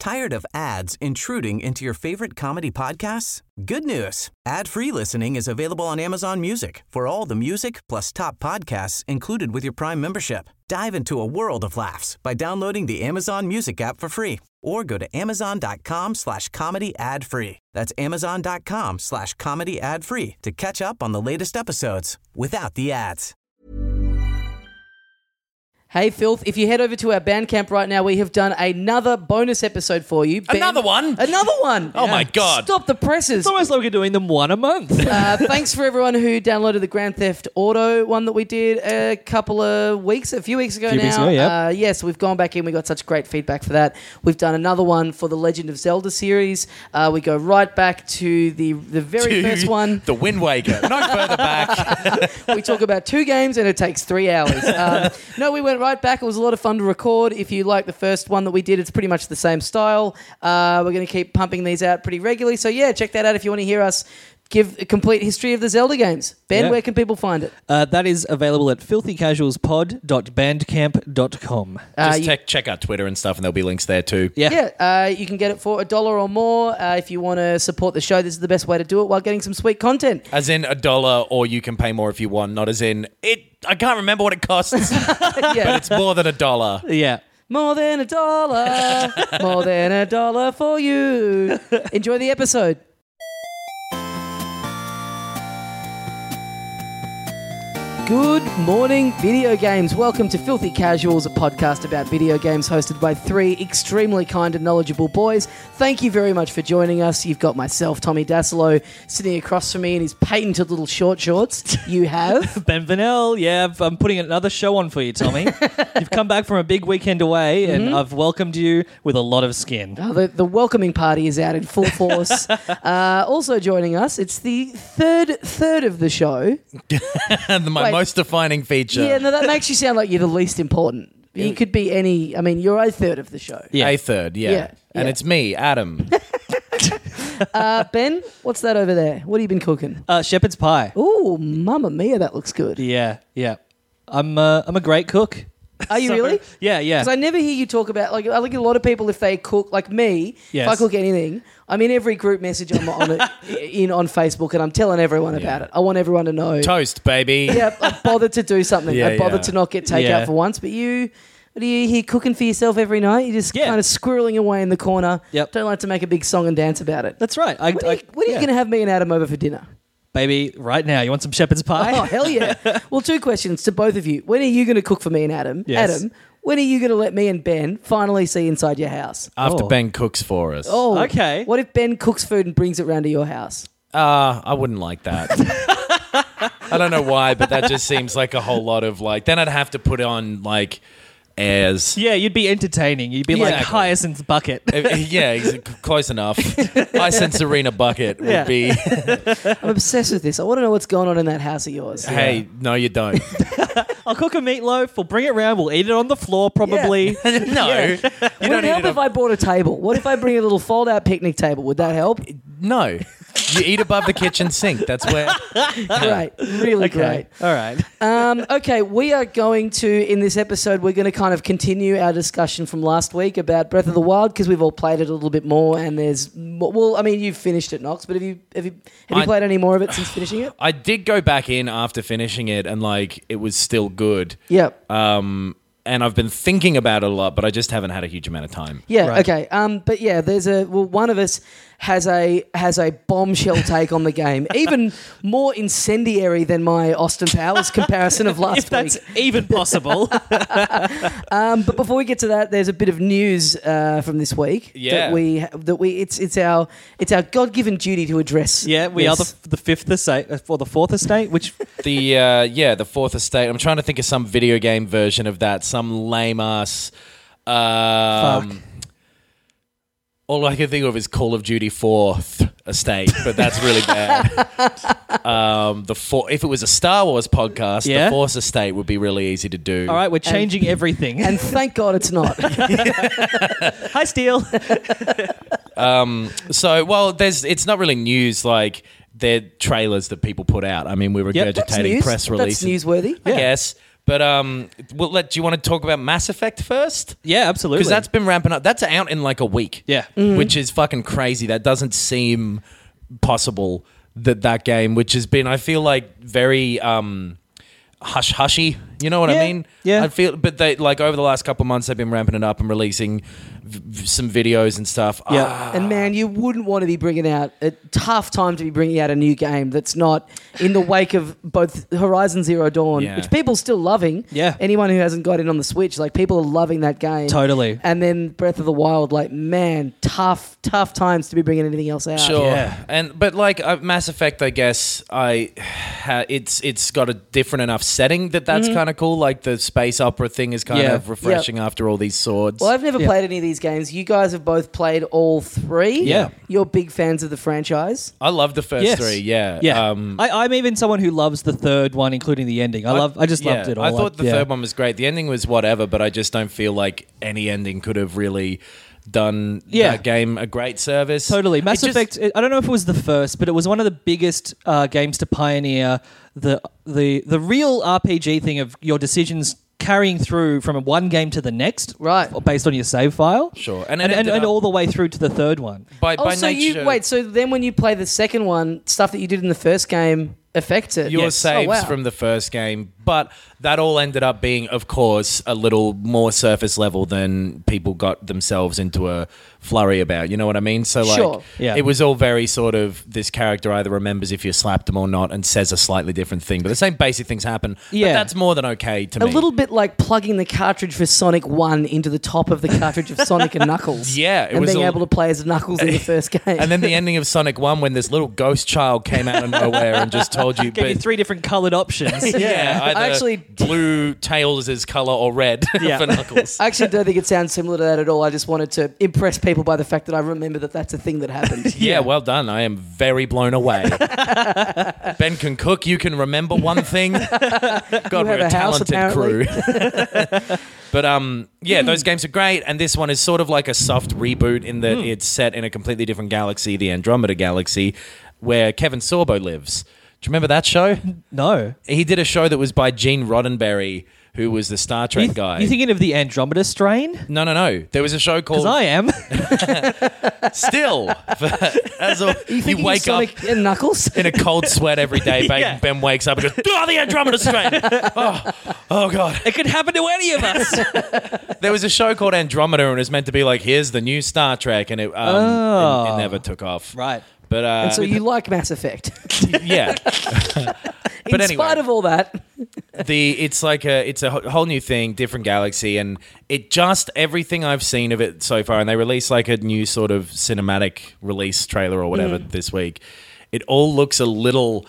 Tired of ads intruding into your favorite comedy podcasts? Good news. Ad-free listening is available on Amazon Music for all the music plus top podcasts included with your Prime membership. Dive into a world of laughs by downloading the Amazon Music app for free or go to amazon.com/comedy ad-free. That's amazon.com/comedy ad-free to catch up on the latest episodes without the ads. Hey, Filth, if you head over to our Bandcamp right now, we have done another bonus episode for you. Ben, Another one? Another one. Oh, my God. Stop the presses. It's almost like we're doing them one a month. Thanks for everyone who downloaded the Grand Theft Auto one that we did a few weeks ago now. Yes, we've gone back in. We got such great feedback for that. We've done another one for the Legend of Zelda series. We go right back to the very first one. The Wind Waker. No further back. We talk about 2 games and it takes 3 hours. No, we went right back. It was a lot of fun to record. If you like the first one that we did, it's pretty much the same style. We're going to keep pumping these out pretty regularly. So, yeah, check that out if you want to hear us give a complete history of the Zelda games. Ben, where can people find it? That is available at filthycasualspod.bandcamp.com. Just check out Twitter and stuff, and there'll be links there too. Yeah, you can get it for $1 or more. If you want to support the show, this is the best way to do it while getting some sweet content. As in $1, or you can pay more if you want, not as in it. I can't remember what it costs, but it's more than $1. Yeah. More than $1. More than $1 for you. Enjoy the episode. Good morning, video games. Welcome to Filthy Casuals, a podcast about video games hosted by 3 extremely kind and knowledgeable boys. Thank you very much for joining us. You've got myself, Tommy Dasilo, sitting across from me in his patented little short shorts. You have... Ben Vanel, I'm putting another show on for you, Tommy. You've come back from a big weekend away, and I've welcomed you with a lot of skin. Oh, the welcoming party is out in full force. Also joining us, it's the third of the show. My most defining feature. Yeah, no, that makes you sound like you're the least important. You could be any... I mean, you're a third of the show. Yeah. A third, yeah. And it's me, Adam. Ben, what's that over there? What have you been cooking? Shepherd's pie. Ooh, mamma mia, that looks good. Yeah. I'm a great cook. Are you really? Yeah. Because I never hear you talk about... Like, I think a lot of people, if they cook... Like me, if I cook anything... I'm in every group message on Facebook, and I'm telling everyone about it. I want everyone to know. Toast, baby. Yeah, I bothered to do something. I bothered to not get takeout for once. But you, what are you here cooking for yourself every night? You're just kind of squirreling away in the corner. Yep. Don't like to make a big song and dance about it. That's right. When are you going to have me and Adam over for dinner? Baby, right now. You want some shepherd's pie? Oh, hell yeah. Well, 2 questions to both of you. When are you going to cook for me and Adam? Yes. Adam, when are you going to let me and Ben finally see inside your house? After Ben cooks for us. Oh, okay. What if Ben cooks food and brings it round to your house? I wouldn't like that. I don't know why, but that just seems like a whole lot of like... Then I'd have to put on like... airs. Yeah, you'd be entertaining. You'd be like Hyacinth's bucket. Close enough. Hyacinth Serena bucket would be... I'm obsessed with this. I want to know what's going on in that house of yours. Hey, no, you don't. I'll cook a meatloaf. We'll bring it around. We'll eat it on the floor, probably. No. Would it help if I brought a table? What if I bring a little fold-out picnic table? Would that help? No. You eat above the kitchen sink. That's where... Great. Really great. All right. Okay, we are going to, in this episode, we're going to kind of continue our discussion from last week about Breath of the Wild because we've all played it a little bit more and there's... Well, I mean, you've finished it, Knox, but have you played any more of it since finishing it? I did go back in after finishing it and, like, it was still good. Yep. And I've been thinking about it a lot, but I just haven't had a huge amount of time. Yeah, Right. okay. But yeah, one of us has a bombshell take on the game, even more incendiary than my Austin Powers comparison of last If that's week. even possible. But before we get to that, there's a bit of news from this week. Yeah. It's our God-given duty to address. Yeah, we are the fifth estate, or the fourth estate, which... The Fourth Estate. I'm trying to think of some video game version of that, some lame-ass... Fuck. All I can think of is Call of Duty 4th Estate, but that's really bad. If it was a Star Wars podcast, Yeah? the Force Estate would be really easy to do. All right, we're changing everything. And thank God it's not. Hi, Steele. It's not really news, they're trailers that people put out. I mean, we regurgitating That's press releases. That's newsworthy. I guess. But do you want to talk about Mass Effect first? Yeah, absolutely. Because that's been ramping up. That's out in like a week. Yeah. Which is fucking crazy. That doesn't seem possible, that game, which has been, I feel like, very hush-hushy. You know what I mean? Yeah. I feel, but they, like, over the last couple of months, they've been ramping it up and releasing some videos and stuff. Yeah. And man, you wouldn't want to be bringing out a tough time to be bringing out a new game that's not in the wake of both Horizon Zero Dawn, which people still loving. Yeah. Anyone who hasn't got in on the Switch, like people are loving that game. Totally. And then Breath of the Wild, like man, tough times to be bringing anything else out. Sure, Yeah. but like Mass Effect, I guess it's got a different enough setting that's kind of cool. Like the space opera thing is kind of refreshing after all these swords. Well, I've never played any of these games. You guys have both played all three. Yeah. You're big fans of the franchise. I love the first three. Yeah, Yeah. I'm even someone who loves the third one, including the ending. I just loved it all. I thought the third one was great. The ending was whatever, but I just don't feel like any ending could have really done that game a great service. Totally. Mass Effect, I don't know if it was the first, but it was one of the biggest games to pioneer the real RPG thing of your decisions carrying through from one game to the next, Right. based on your save file. Sure. And it ended up all the way through to the third one. by So nature, so then when you play the second one, stuff that you did in the first game affects it. your saves Oh, wow. from the first game, but that all ended up being, of course, a little more surface level than people got themselves into a flurry about. You know what I mean? So, like, Sure. Yeah. it was all very sort of, this character either remembers if you slapped him or not and says a slightly different thing, but the same basic things happen. Yeah. But that's more than okay to A me. little bit like plugging the cartridge for Sonic 1 into the top of the cartridge of Sonic and Knuckles. Yeah, it and was being all- able to play as Knuckles in the first game. And then the ending of Sonic 1 when this little ghost child came out of nowhere and just told you... Gave you three different coloured options. Yeah, either I actually- blue Tails' colour or red Yeah. for Knuckles. I actually don't think it sounds similar to that at all. I just wanted to impress people by the fact that I remember that that's a thing that happened. Yeah, well done. I am very blown away. Ben can cook. You can remember one thing. God, we're have a a house, talented crew. apparently. But those games are great, and this one is sort of like a soft reboot in that it's set in a completely different galaxy, the Andromeda Galaxy, where Kevin Sorbo lives. Do you remember that show? No. He did a show that was by Gene Roddenberry, who was the Star Trek You guy. thinking of the Andromeda strain? No. There was a show Because called I am. Still. You You wake up Sonic and Knuckles? in a cold sweat every day. Yeah. Ben wakes up and goes, "Oh, the Andromeda strain! Oh God!" It could happen to any of us. There was a show called Andromeda, and it was meant to be like, "Here's the new Star Trek," and it never took off. Right. But And so you like Mass Effect. yeah. In anyway. spite of all that. It's a whole new thing, different galaxy, and it just everything I've seen of it so far, and they released like a new sort of cinematic release trailer or whatever this week. It all looks a little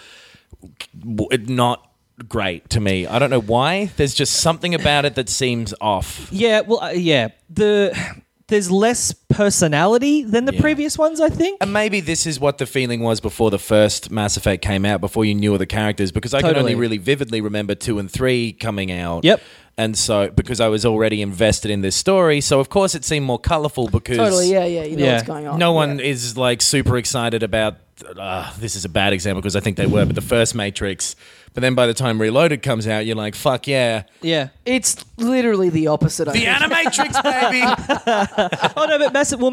not great to me. I don't know why. There's just something about it that seems off. Yeah, well, there's less personality than the previous ones, I think. And maybe this is what the feeling was before the first Mass Effect came out, before you knew all the characters, because I can Totally. only really vividly remember 2 and 3 coming out. Yep. And so, because I was already invested in this story, so of course it seemed more colourful because Totally, yeah. You know Yeah. what's going on. no one Yeah. is like super excited about, this is a bad example because I think they were, but the first Matrix. But then by the time Reloaded comes out, you're like, fuck yeah. Yeah. It's literally the opposite. I The think. Animatrix, baby! Oh no, but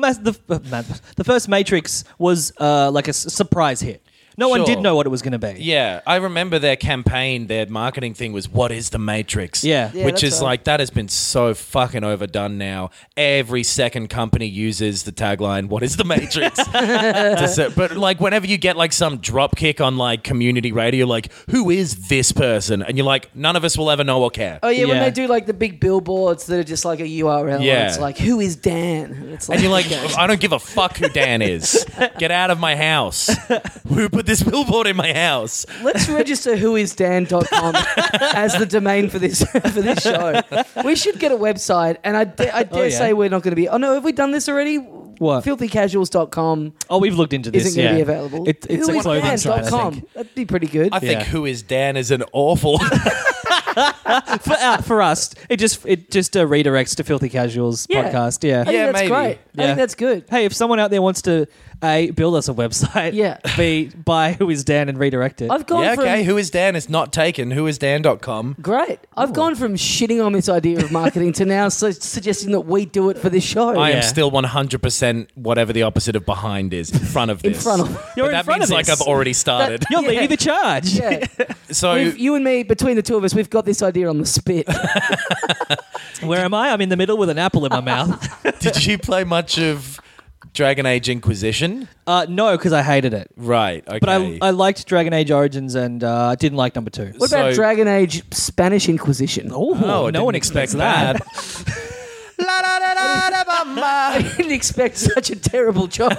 the first Matrix was like a surprise hit. No one Sure. did know what it was going to be. Yeah, I remember their campaign, their marketing thing was, what is the Matrix? Yeah. Yeah, Which that's is right. like, that has been so fucking overdone now. Every second company uses the tagline, what is the Matrix? But like, whenever you get like some drop kick on like community radio, like, who is this person? And you're like, none of us will ever know or care. Oh yeah, when Yeah. they do like the big billboards that are just like a URL. Yeah. It's like, who is Dan? And it's like, And you're like, okay. I don't give a fuck who Dan is. Get out of my house. Who put this billboard in my house? Let's register whoisdan.com as the domain for this show. We should get a website, and I dare yeah. say we're not going to be. Oh no, have we done this already? What? Filthycasuals.com Oh, we've looked into this. isn't going to yeah. be available. It's a clothing site, I Whoisdan.com. think. That'd be pretty good. I think Yeah. Who is Dan is an awful. For us, it just redirects to Filthy Casuals Yeah. podcast. Yeah. I think Yeah, that's maybe. great. I think that's good. Hey, if someone out there wants to A, build us a website, Yeah. B, buy Who Is Dan and redirect it. I've gone Yeah, from okay. Who is Dan is not taken. Whoisdan.com. great. I've gone from shitting on this idea of marketing to now suggesting that we do it for this show. I Yeah. am still 100% whatever the opposite of behind is, in front of In this. front of. You're But in that front means of like this. I've already started. You're Yeah. leading the charge. Yeah. So You and me, between the two of us, we've got this idea on the spit. Where am I? I'm in the middle with an apple in my mouth. did you play much of Dragon Age Inquisition? No, because I hated it. Right, okay. But I liked Dragon Age Origins and I didn't like number 2. What about So- Dragon Age Spanish Inquisition? Oh, I no one didn't expects expect that. I didn't expect such a terrible choice.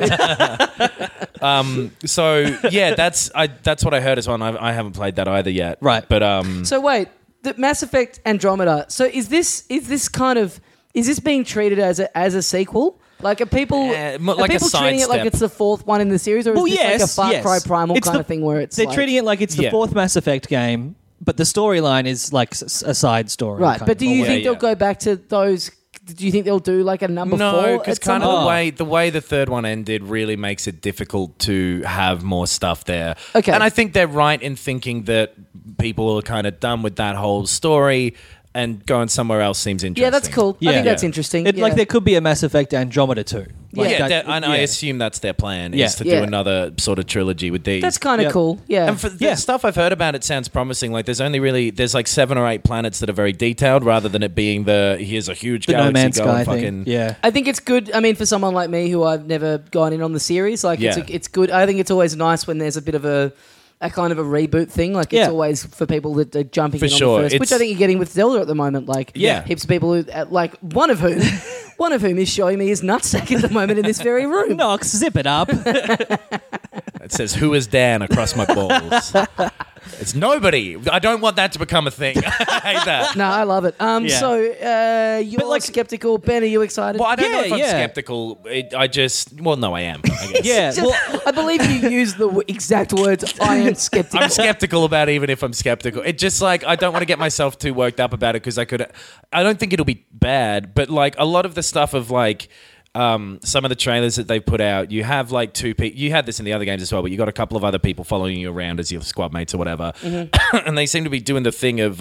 So yeah, that's what I heard as well. And I haven't played that either yet. Right. But So wait, the Mass Effect Andromeda. So is this being treated as a sequel? Like are people like are a people treating it like sidestep. it's the fourth one in the series, or is Well, this like a yes, Far yes. Cry Primal It's kind the- of thing where it's They're like, treating it like it's the Yeah. fourth Mass Effect game, but the storyline is like a side story. right? kind But of. do you Yeah, think they'll yeah. go back to those? Do you think they'll do like a number no, four? because at some kind of point? the way the third one ended really makes it difficult to have more stuff there. Okay. And I think they're right in thinking that people are kind of done with that whole story, and going somewhere else seems interesting. Yeah, that's cool. I Yeah. think that's Yeah. interesting. It, yeah. Like there could be a Mass Effect Andromeda 2. Like Yeah. Yeah, that- and I assume that's their plan Yeah. is to Yeah. do another sort of trilogy with these. That's kind of Yeah. cool. Yeah. And for the stuff I've heard about it sounds promising. Like there's like 7 or 8 planets that are very detailed, rather than it being here's a huge the No galaxy Man's going Sky fucking. thing. Yeah. I think it's good. I mean, for someone like me who I've never gone in on the series, like Yeah. it's good. I think it's always nice when there's a bit of a kind of a reboot thing. Like it's Yeah. always for people that are jumping For in sure. on the first, which It's- I think you're getting with Zelda at the moment. Like Yeah. heaps of people who like one of whom is showing me his nutsack at the moment in this very room. Knox, zip it up. It says, "Who is Dan?" across my balls. It's nobody. I don't want that to become a thing. I hate that. No, I love it. Yeah. So you're But, like- skeptical. Ben, are you excited? Well, I don't know Yeah, if I'm yeah. skeptical. No, I am. I guess. Yeah. Well, I believe you used the exact words. I am skeptical. I'm skeptical about it, even if I'm skeptical. It just like I don't want to get myself too worked up about it because I don't think it'll be bad, but like a lot of the stuff of like some of the trailers that they put out, you have like 2 people. You had this in the other games as well, but you got a couple of other people following you around as your squad mates or whatever, and they seem to be doing the thing of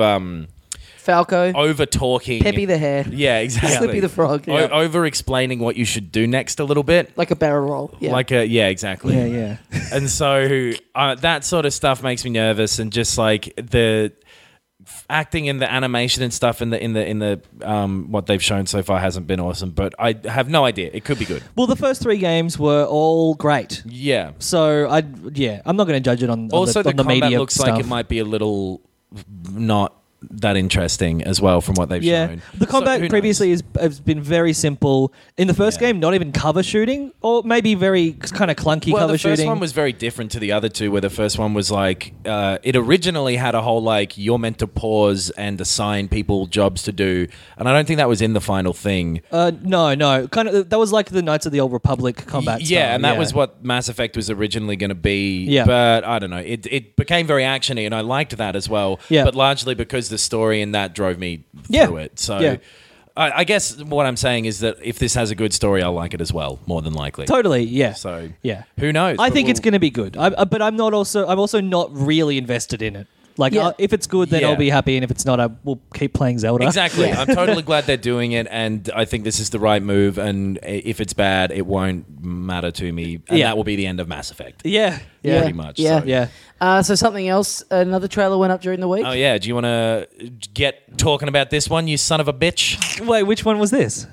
Falco, over talking, Peppy the hare, yeah, exactly, Slippy the frog, over explaining what you should do next a little bit. like a barrel roll. Yeah. Exactly. yeah. And so that sort of stuff makes me nervous, and just like the acting and the animation and stuff in the what they've shown so far hasn't been awesome. But I have no idea. It could be good. Well, the first 3 games were all great. Yeah. So I'm not going to judge it on Also, the, the on the combat media looks stuff. like it might be a little not that interesting as well from what they've Yeah, shown. the So, combat who knows? previously has been very simple. In the first Yeah. game, not even cover shooting, or maybe very kind of clunky Well, cover the first shooting. one was very different to the other two, where the first one was like, it originally had a whole like, you're meant to pause and assign people jobs to do. And I don't think that was in the final thing. no, kind of that was like the Knights of the Old Republic combat. Yeah, style, and that was what Mass Effect was originally going to be. Yeah. But I don't know. It became very actiony, and I liked that as well. Yeah. But largely because the story in that drove me Yeah. through it. So Yeah. I guess what I'm saying is that if this has a good story, I'll like it as well, more than likely. Totally, yeah. So yeah, who knows? I But think it's we'll- going to be good. But I'm also not really invested in it. Like, Yeah. if it's good, then Yeah. I'll be happy, and if it's not, I will keep playing Zelda. Exactly. Yeah. I'm totally glad they're doing it, and I think this is the right move. And if it's bad, it won't matter to me, and Yeah. that will be the end of Mass Effect. Yeah, Yeah. Pretty much. Yeah. So. yeah. So something else. Another trailer went up during the week. Oh yeah. Do you want to get talking about this one, you son of a bitch? Wait, which one was this?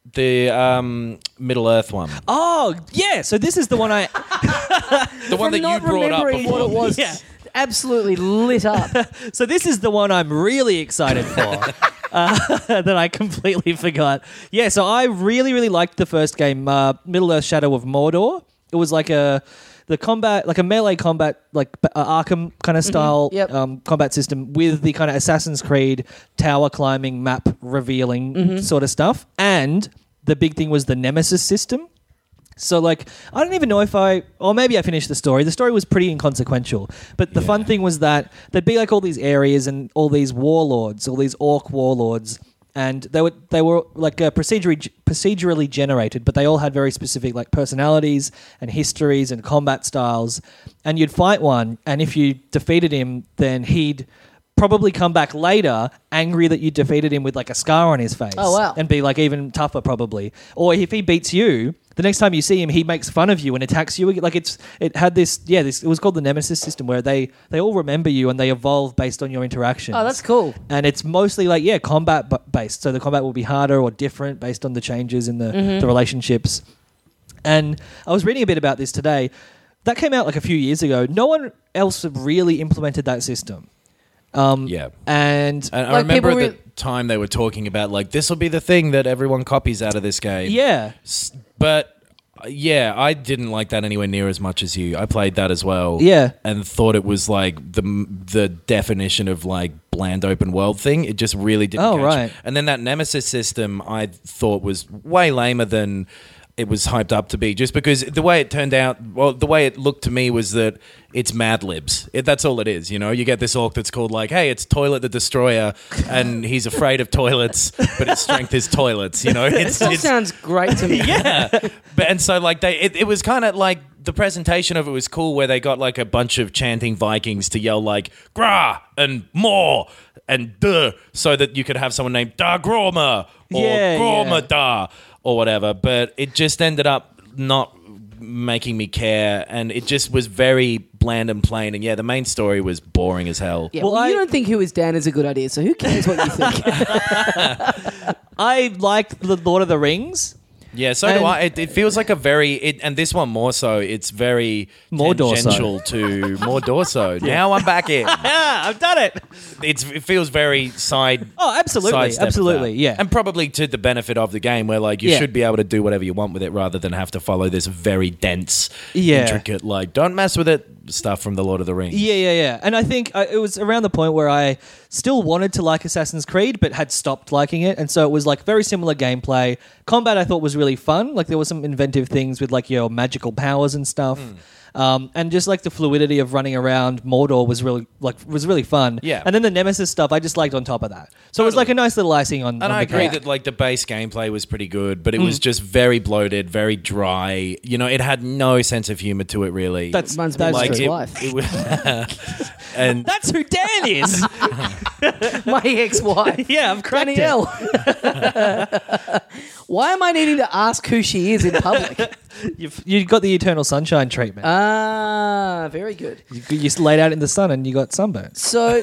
The Middle Earth one. Oh, yeah. So this is the one I. The one From that you not brought up remembering before. what it was. Yeah. Absolutely lit up. So this is the one I'm really excited for. That I completely forgot. Yeah, so I really, really liked the first game, Middle Earth: Shadow of Mordor. It was like a melee combat, like Arkham kind of style Yep. combat system with the kind of Assassin's Creed tower climbing, map revealing sort of stuff. And the big thing was the Nemesis system. So, like, I don't even know or maybe I finished the story. The story was pretty inconsequential. But the fun thing was that there'd be like all these areas and all these warlords, all these orc warlords, and they were like procedurally generated, but they all had very specific like personalities and histories and combat styles. And you'd fight one, and if you defeated him, then he'd probably come back later angry that you defeated him with like a scar on his face. Oh, wow. And be like even tougher probably. Or if he beats you, the next time you see him, he makes fun of you and attacks you. Like it was called the Nemesis system, where they all remember you and they evolve based on your interactions. Oh, that's cool. And it's mostly like, combat based. So the combat will be harder or different based on the changes in the relationships. And I was reading a bit about this today. That came out like a few years ago. No one else really implemented that system. Yeah. And I Like, remember people at the time they were talking about, like, this will be the thing that everyone copies out of this game. yeah. But, I didn't like that anywhere near as much as you. I played that as well. Yeah. And thought it was, like, the definition of, like, bland open world thing. It just really didn't catch. Right. And then that Nemesis system I thought was way lamer than it was hyped up to be, just because the way it turned out, the way it looked to me was that it's Mad Libs. That's all it is, you know? You get this orc that's called like, hey, it's Toilet the Destroyer, and he's afraid of toilets, but his strength is toilets, you know? That sounds great to me. Yeah. And so like it was kind of like the presentation of it was cool, where they got like a bunch of chanting Vikings to yell like "Gra" and "More" and "Duh," so that you could have someone named Da Groma or Groma Da or whatever. But it just ended up not making me care, and it just was very bland and plain. And the main story was boring as hell. Yeah, well, you don't think Who Is Dan is a good idea, so who cares what you think? I liked the Lord of the Rings. Yeah, so do I. It feels like a very, and this one more so, it's very tangential to more Dorso. Now I'm back in. I've done it. It feels very side. Oh, absolutely. sidestep of Absolutely, that. yeah. And probably to the benefit of the game, where like you should be able to do whatever you want with it rather than have to follow this very dense, intricate, like, don't mess with it stuff from the Lord of the Rings. Yeah. And I think it was around the point where I still wanted to like Assassin's Creed, but had stopped liking it. And so it was like very similar gameplay. Combat I thought was really fun. Like there were some inventive things with like your magical powers and stuff. And just like the fluidity of running around Mordor was really fun. Yeah. And then the Nemesis stuff I just liked on top of that. So it was like a nice little icing on. And on I the agree cake. that like the base gameplay was pretty good, but it was just very bloated, very dry. You know, it had no sense of humor to it, really. Mine's like his it, wife. it was, and That's who Dan is. My ex-wife. Yeah, I've cracked it. Danielle. Why am I needing to ask who she is in public? You've got the Eternal Sunshine treatment. Ah, very good. You just laid out in the sun and you got sunburnt. So,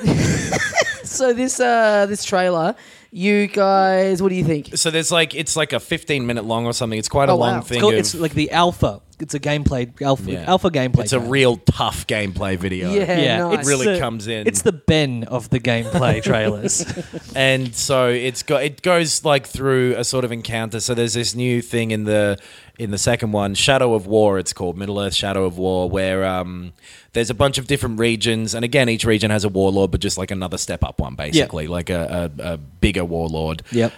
this trailer, you guys, what do you think? so there's like, it's like a 15-minute long or something. It's quite a long wow. thing. It's like the alpha. It's a gameplay alpha gameplay. It's a game. real tough gameplay video. Yeah, nice. it's Really the- comes in. It's the Ben of the gameplay trailers. And so it goes like through a sort of encounter. So there's this new thing in the second one, Shadow of War, it's called, Middle-earth Shadow of War, where there's a bunch of different regions, and again, each region has a warlord, but just like another step up one, basically, like a bigger warlord. Yep.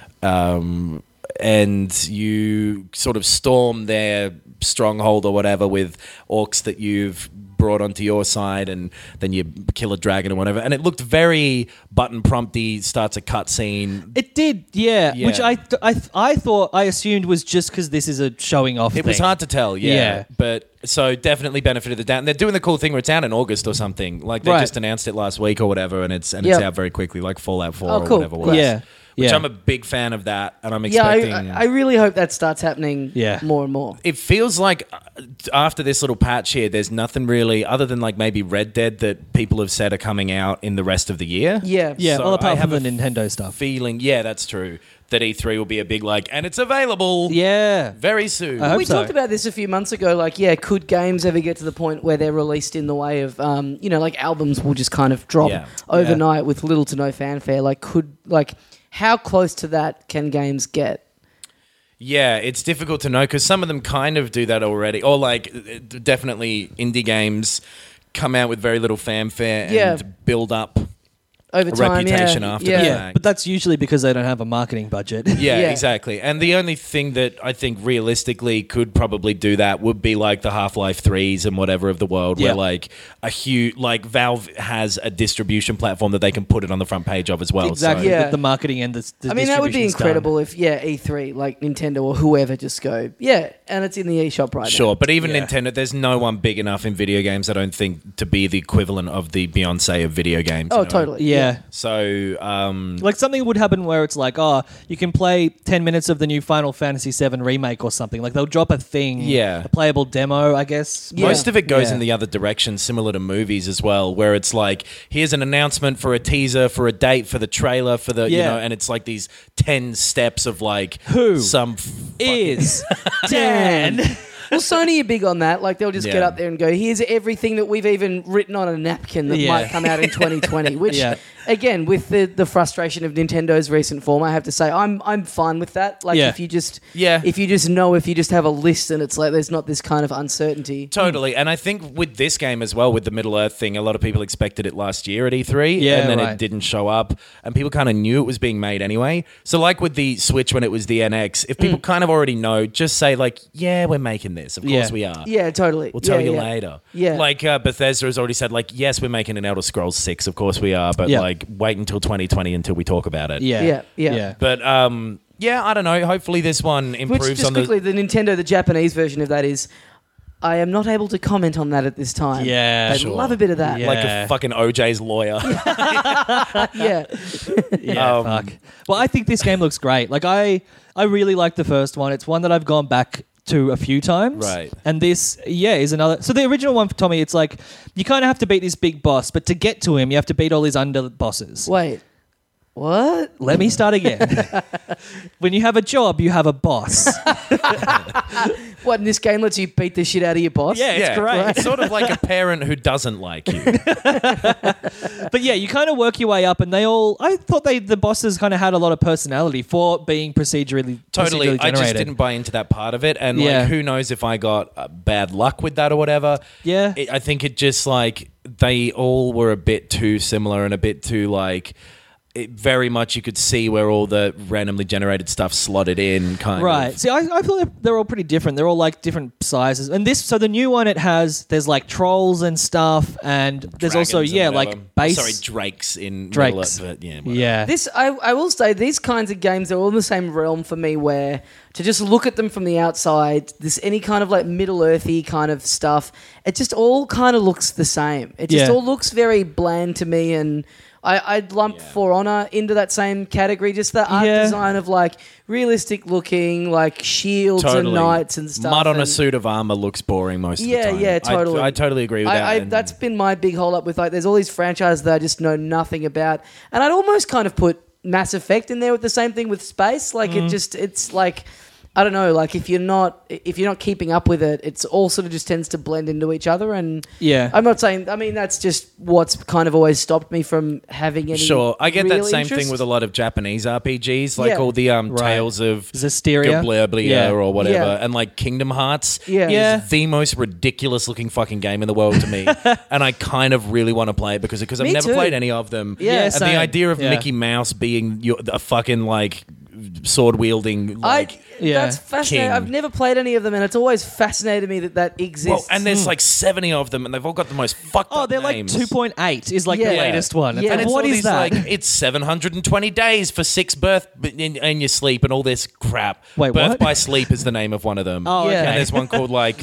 And you sort of storm their stronghold or whatever with orcs that you've brought onto your side, and then you kill a dragon or whatever. And it looked very button prompty, starts a cutscene. It did, yeah. Yeah. Which I assumed was just because this is a showing off. It was hard to tell, Yeah. But so definitely benefited the doubt. And they're doing the cool thing where it's out in August or something. Like they Right. just announced it last week or whatever, and it's Yep. out very quickly, like Fallout 4 Oh, or cool. whatever. it was. Yeah. Which Yeah. I'm a big fan of that, and I'm Yeah, expecting. I really hope that starts happening Yeah. more and more. It feels like after this little patch here, there's nothing really other than like maybe Red Dead that people have said are coming out in the rest of the year. Yeah. Yeah, So well, I apart from have the a Nintendo stuff. Feeling, yeah, that's true. That E3 will be a big like, and it's available. Yeah. Very soon. I hope We so. talked about this a few months ago. Like, yeah, could games ever get to the point where they're released in the way of, like albums will just kind of drop Yeah. overnight with little to no fanfare? How close to that can games get? Yeah, it's difficult to know because some of them kind of do that already. Or like definitely indie games come out with very little fanfare and Yeah. build up over time. reputation yeah. after yeah. the Yeah, fact. but that's usually because they don't have a marketing budget. Yeah, Yeah. exactly. And the only thing that I think realistically could probably do that would be like the Half-Life 3s and whatever of the world, Yeah. where like a huge, like Valve has a distribution platform that they can put it on the front page of as well. Exactly. So. Yeah. The marketing and the I mean, that would be distribution's done. incredible if, E3, like Nintendo or whoever just go, and it's in the eShop right now. Sure, but even Yeah. Nintendo, there's no one big enough in video games, I don't think, to be the equivalent of the Beyonce of video games. Oh, you know? totally. Yeah. So, Like something would happen where it's like, oh, you can play 10 minutes of the new Final Fantasy VII remake or something. Like they'll drop a thing, Yeah. a playable demo, I guess. Yeah. most of it goes Yeah. in the other direction, similar to movies as well, where it's like, here's an announcement for a teaser, for a date, for the trailer, for the, Yeah. and it's like these 10 steps of like Who some Is Dan. Well, Sony are big on that. Like, they'll just get Yeah. up there and go, here's everything that we've even written on a napkin that Yeah. might come out in 2020, which, Yeah. again, with the frustration of Nintendo's recent form, I have to say, I'm fine with that. Like, Yeah. if you just if you just have a list and it's like there's not this kind of uncertainty. Totally, and I think with this game as well, with the Middle Earth thing, a lot of people expected it last year at E3, Yeah, and then right. it didn't show up, and people kind of knew it was being made anyway. So, like with the Switch when it was the NX, if people kind of already know, just say like, "Yeah, we're making this. Of Yeah. course we are. Yeah, totally. We'll tell Yeah, you yeah. later." Yeah. Like Bethesda has already said, like, "Yes, we're making an Elder Scrolls 6. Of course we are, but Yeah. like, wait until 2020 until we talk about it." Yeah. Yeah. But yeah, I don't know. Hopefully, this one Which, improves just on the. quickly, the Nintendo, the Japanese version of that is, I am not able to comment on that at this time. Yeah, I'd sure. love a bit of that. Yeah. Like a fucking OJ's lawyer. Yeah. Yeah, fuck. Well, I think this game looks great. Like I really like the first one. It's one that I've gone back to a few times. Right. And this, is another. So the original one for Tommy, it's like you kind of have to beat this big boss, but to get to him, you have to beat all his under bosses. Wait. What? Let me start again. When you have a job, you have a boss. What, in this game lets you beat the shit out of your boss? Yeah. It's great. It's sort of like a parent who doesn't like you. But yeah, you kind of work your way up, and I thought the bosses kind of had a lot of personality for being procedurally Totally. procedurally I just generated. didn't buy into that part of it. And Yeah. like, who knows if I got bad luck with that or whatever. Yeah. I think it just like, they all were a bit too similar and a bit too like, it very much you could see where all the randomly generated stuff slotted in kind Right. of. See, I thought they're all pretty different. They're all like different sizes. And so the new one, there's like trolls and stuff, and there's also, Dragons and whatever. like base. Sorry, drakes in Drakes. Middle Earth, but yeah. Whatever. Yeah. This, I will say, these kinds of games are all in the same realm for me, where to just look at them from the outside, any kind of like Middle Earthy kind of stuff, it just all kind of looks the same. It just Yeah. all looks very bland to me, and I'd lump For Honor into that same category. Just the art Yeah. design of like realistic looking, like shields and knights and stuff. Mud on a and- suit of armor looks boring most of the time. Yeah, totally. I totally agree with that. And- That's been my big hold up with like, there's all these franchises that I just know nothing about, and I'd almost kind of put Mass Effect in there with the same thing with space. Like it's like, I don't know, like if you're not keeping up with it, it's all sort of just tends to blend into each other. And Yeah. I'm not saying, I mean, that's just what's kind of always stopped me from having any. Sure, I get that real same interest. thing with a lot of Japanese RPGs, like Yeah. all the Tales of Zestiria. Gablia Yeah. or whatever, Yeah. and like Kingdom Hearts. Yeah. Yeah. is the most ridiculous looking fucking game in the world to me, and I kind of really want to play it because I've Me never too. played any of them. Yeah, and same. the idea of Yeah. Mickey Mouse being a fucking like sword wielding like. That's fascinating. king. I've never played any of them, and it's always fascinated me that exists. Well, and there's like 70 of them, and they've all got the most fucked Oh, up they're names. like 2.8 is like Yeah. the latest one. It's Yeah. like, And it's what all is these, that? like, it's 720 days for 6 birth in your sleep and all this crap. Wait, Birth what? by Sleep is the name of one of them. Oh, Yeah. okay. And there's one called like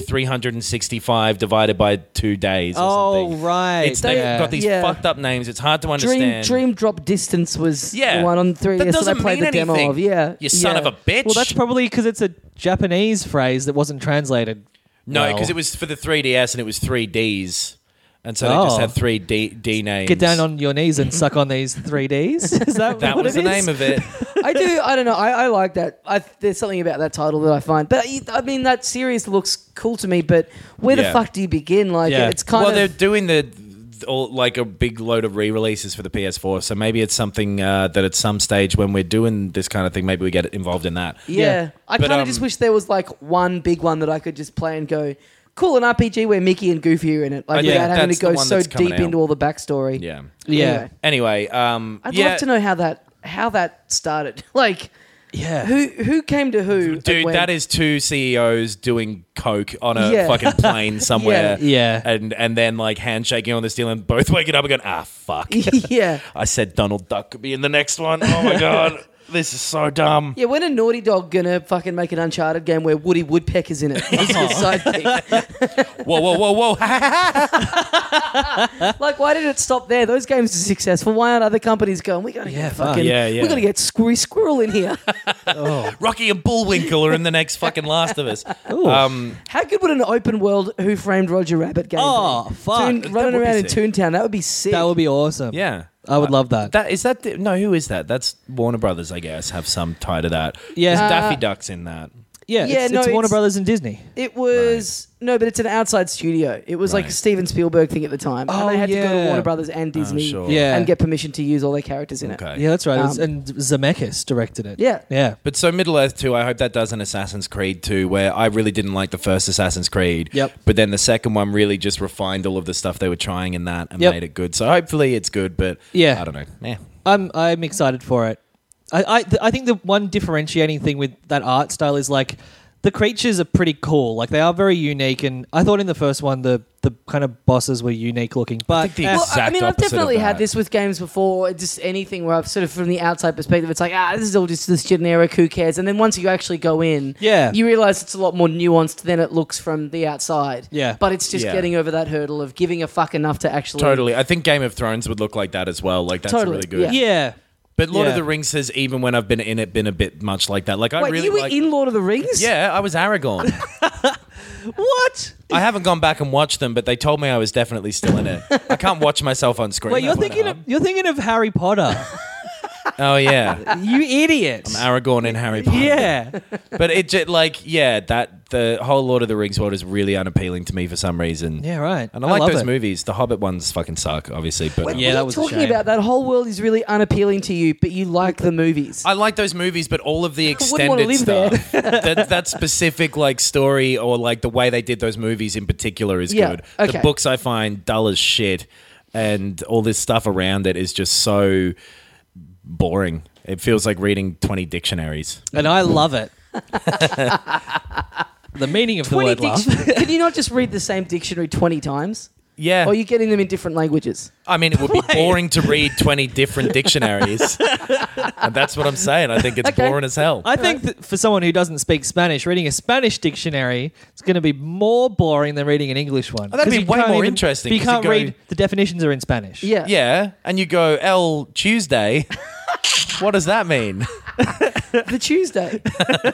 365 divided by 2 days or Oh, something. right. They've Yeah. got these Yeah. fucked up names. It's hard to understand. Dream Drop Distance was Yeah. the one on 3DS That that I doesn't played the mean demo anything. of. Yeah, You son of a bitch. Well, that's probably because it's a Japanese phrase that wasn't translated. No, well. because it was for the 3DS and it was 3Ds. And so they Oh. just had 3D names. Get down on your knees and suck on these 3Ds. Is that That what was it the is? name of it. I don't know. I like that. There's something about that title that I find. But I mean, that series looks cool to me. But where the Yeah. fuck do you begin? Like, Yeah. it's kind Well, of. they're doing like a big load of re-releases for the PS4, so maybe it's something that at some stage when we're doing this kind of thing, maybe we get involved in that. Yeah. I But, kind of just wish there was like one big one that I could just play and go, cool an RPG where Mickey and Goofy are in it, like Yeah, without having that's to go the one so that's coming deep out. into all the backstory. Yeah. Yeah. Anyway, Anyway, I'd love to know how that started. Like, Yeah. who came to who? and dude, when? that is two CEOs doing coke on a Yeah. fucking plane somewhere. Yeah. And then like handshaking on the steel and both waking up and going, fuck. yeah. I said Donald Duck could be in the next one. Oh my God. This is so dumb. Yeah, when a Naughty Dog gonna fucking make an Uncharted game where Woody Woodpecker's in it? He's his sidekick. Whoa. Like, why did it stop there? Those games are successful. Why aren't other companies going? We gotta get fuck. fucking. Yeah. We gotta get Squirry Squirrel in here. Rocky and Bullwinkle are in the next fucking Last of Us. How good would an open world Who Framed Roger Rabbit game Oh, be? fuck. Running That would be around in sick. Toontown, that would be sick. That would be awesome. Yeah. I would love that. No, who is that? That's Warner Brothers, I guess, have some tie to that. Yeah. There's Daffy Duck's in that. Yeah, Yeah, it's no, Warner it's- Brothers and Disney. It was no, but it's an outside studio. It was like a Right. Steven Spielberg thing at the time, Oh, and they had to go yeah. to Warner Brothers and Disney sure. Yeah. and get permission to use all their characters in it. Okay. Yeah, that's right. Um, And Zemeckis directed it. Yeah. Yeah. But so Middle Earth 2, I hope that does an Assassin's Creed 2, where I really didn't like the first Assassin's Creed. Yep. But then the second one really just refined all of the stuff they were trying in that and Yep. made it good. So hopefully it's good, but Yeah. I don't know. Yeah. I'm excited for it. I think the one differentiating thing with that art style is like the creatures are pretty cool. Like they are very unique, and I thought in the first one the kind of bosses were unique looking. But think the Well, I exact mean, I've opposite of definitely had that. this with games before. Just anything where I've sort of, from the outside perspective, it's like, this is all just this generic. Who cares? And then once you actually go in, Yeah. you realize it's a lot more nuanced than it looks from the outside. Yeah. but it's just Yeah. getting over that hurdle of giving a fuck enough to actually Totally. I think Game of Thrones would look like that as well. Like that's Totally, really good. yeah. yeah, But Lord Yeah. of the Rings has, even when I've been in it, been a bit much like that. Like I Wait, really you were like. in Lord of the Rings? Yeah, I was Aragorn. what? I haven't gone back and watched them, but they told me I was definitely still in it. I can't watch myself on screen. Wait, you're That's thinking of Harry Potter? Oh yeah, You idiot! Aragorn in Harry Potter. Yeah, But it just that the whole Lord of the Rings world is really unappealing to me for some reason. yeah, right. And I like love those it. movies. The Hobbit ones fucking suck, obviously. But Wait, Yeah, what that are you was a talking shame. about? That whole world is really unappealing to you, but you like the movies. I like those movies, but all of the wouldn't wanna extended live stuff, that specific like story or like the way they did those movies in particular is Yeah, good. okay. The books I find dull as shit, and all this stuff around it is just so boring. It feels like reading 20 dictionaries. And I love it. The meaning of the 20 word love. Can you not just read the same dictionary 20 times? Yeah. Or are you getting them in different languages? I mean, it would be boring to read 20 different dictionaries. And that's what I'm saying. I think it's Okay. boring as hell. I think that for someone who doesn't speak Spanish, reading a Spanish dictionary is going to be more boring than reading an English one. Oh, that'd 'Cause be you way can't more interesting, You 'cause you can't go- read. The definitions are in Spanish. Yeah. Yeah. And you go, El Tuesday. What does that mean? The Tuesday.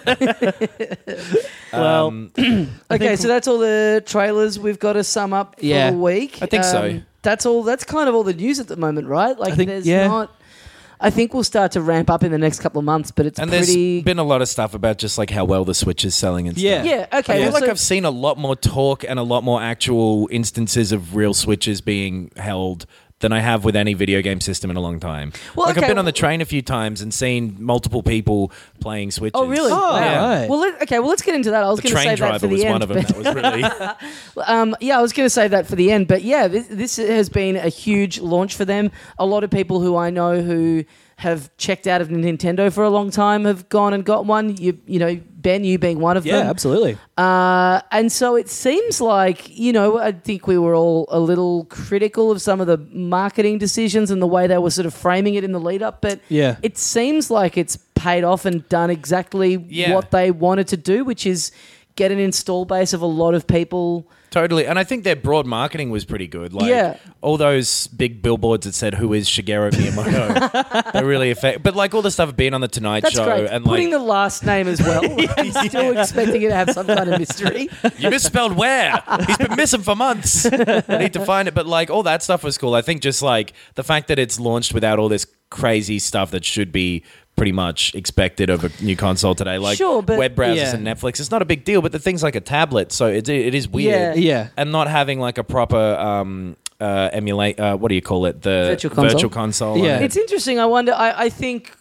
Well, Okay, so that's all the trailers we've got to sum up for Yeah. the week. I think so. That's all. That's kind of all the news at the moment, right? Like, I think- there's yeah. not. I think we'll start to ramp up in the next couple of months, but it's And pretty. there's been a lot of stuff about just like how well the Switch is selling and Yeah. stuff. yeah. I Okay. feel like so- I've seen a lot more talk and a lot more actual instances of real Switches being held than I have with any video game system in a long time. Well, Like okay, I've been on well- the train a few times and seen multiple people playing Switches. Oh really? Oh, Wow. right. Well, let's get into that. I was The going to train save that driver for the was end. one of them. but- That was really. Yeah, I was going to save that for the end, but yeah, this has been a huge launch for them. A lot of people who I know who have checked out of Nintendo for a long time have gone and got one. You know, Ben, you being one of yeah, them. absolutely. And so it seems like, I think we were all a little critical of some of the marketing decisions and the way they were sort of framing it in the lead up, but Yeah. it seems like it's paid off and done exactly Yeah. what they wanted to do, which is get an install base of a lot of people. Totally. And I think their broad marketing was pretty good. Like Yeah. all those big billboards that said, "Who is Shigeru Miyamoto?" They really affect. But like all the stuff of being on the Tonight That's Show great. and Putting like the last name as well. I'm still expecting it to have some kind of mystery. you misspelled where? He's been missing for months. I need to find it. But like all that stuff was cool. I think just like the fact that it's launched without all this crazy stuff that should be pretty much expected of a new console today, like Sure, but- web browsers Yeah. and Netflix. It's not a big deal, but the thing's like a tablet, so it is weird. Yeah. And not having like a proper emulate. What do you call it? The Virtual console. console. Yeah. It's interesting. I wonder. I think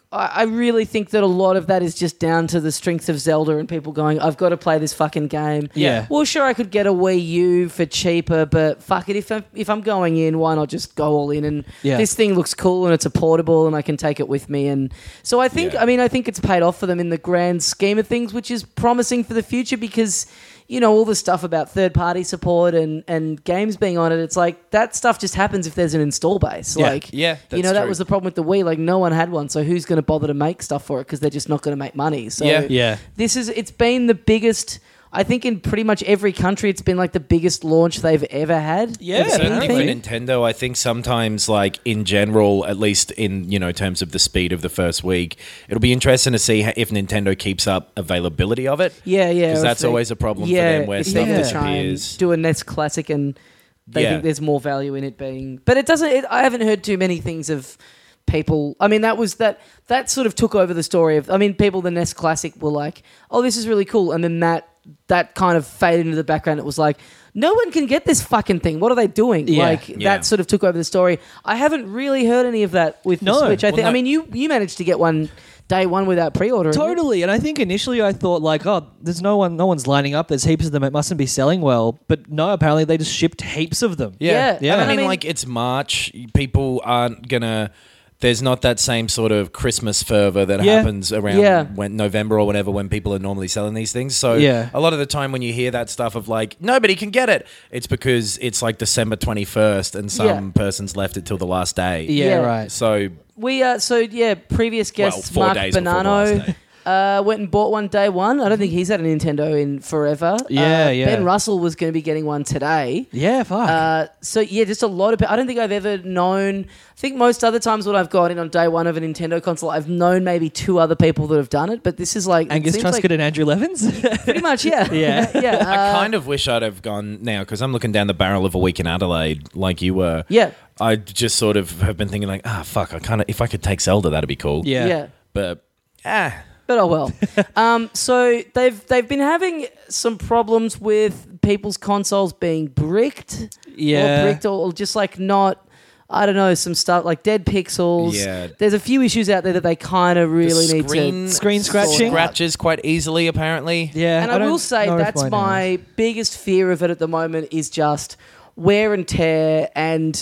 I really think that a lot of that is just down to the strength of Zelda and people going, I've got to play this fucking game. Yeah. Well, sure, I could get a Wii U for cheaper, but fuck it. If I'm going in, why not just go all in? And this thing looks cool and it's a portable and I can take it with me. And so I think, I think it's paid off for them in the grand scheme of things, which is promising for the future because, you know, all the stuff about third-party support and games being on it, it's like that stuff just happens if there's an install base. Yeah. Like, Yeah, you know, that's that true. was the problem with the Wii. Like, no one had one, so who's going to bother to make stuff for it because they're just not going to make money. So Yeah. it's been the biggest... I think in pretty much every country, it's been like the biggest launch they've ever had. Yeah, of Certainly for anything. Nintendo, I think sometimes, like in general, at least in terms of the speed of the first week, it'll be interesting to see if Nintendo keeps up availability of it. Yeah, because or that's if they- always a problem for them where if stuff they can try and disappears. do a NES Classic and they think there's more value in it being... But it doesn't... I haven't heard too many things of people... I mean, that sort of took over the story of... I mean, people, the NES Classic were like, oh, this is really cool. And then that kind of faded into the background. It was like, no one can get this fucking thing. What are they doing? Yeah. That sort of took over the story. I haven't really heard any of that with the Switch. I mean, you managed to get one day one without pre-ordering. Totally, and I think initially I thought like, oh, there's no one's lining up. There's heaps of them. It mustn't be selling well. But no, apparently they just shipped heaps of them. Yeah. And I mean, like, it's March. People aren't gonna... There's not that same sort of Christmas fervor that happens around when November or whatever when people are normally selling these things. So a lot of the time when you hear that stuff of like, nobody can get it, it's because it's like December 21st and some person's left it till the last day. Yeah, right. So previous guest 4 Mark days before the last Bonanno day. went and bought one day one. I don't think he's had a Nintendo in forever. Yeah. Ben Russell was going to be getting one today. Yeah, fuck. Just a lot of people. I don't think I've ever known... I think most other times when I've gone in on day one of a Nintendo console, I've known maybe 2 other people that have done it, but this is like... Angus Truscott and Andrew Levins? Pretty much, yeah. Yeah. I kind of wish I'd have gone now because I'm looking down the barrel of a week in Adelaide like you were. Yeah. I just sort of have been thinking like, fuck, if I could take Zelda, that'd be cool. Yeah. But, But oh well. So they've been having some problems with people's consoles being bricked. Yeah. Or bricked or just like not... I don't know, some stuff like dead pixels. Yeah. There's a few issues out there that they kind of really need to... Screen scratching? Scratches quite easily, apparently. Yeah. And I will say know if that's mine my biggest fear of it at the moment is just wear and tear and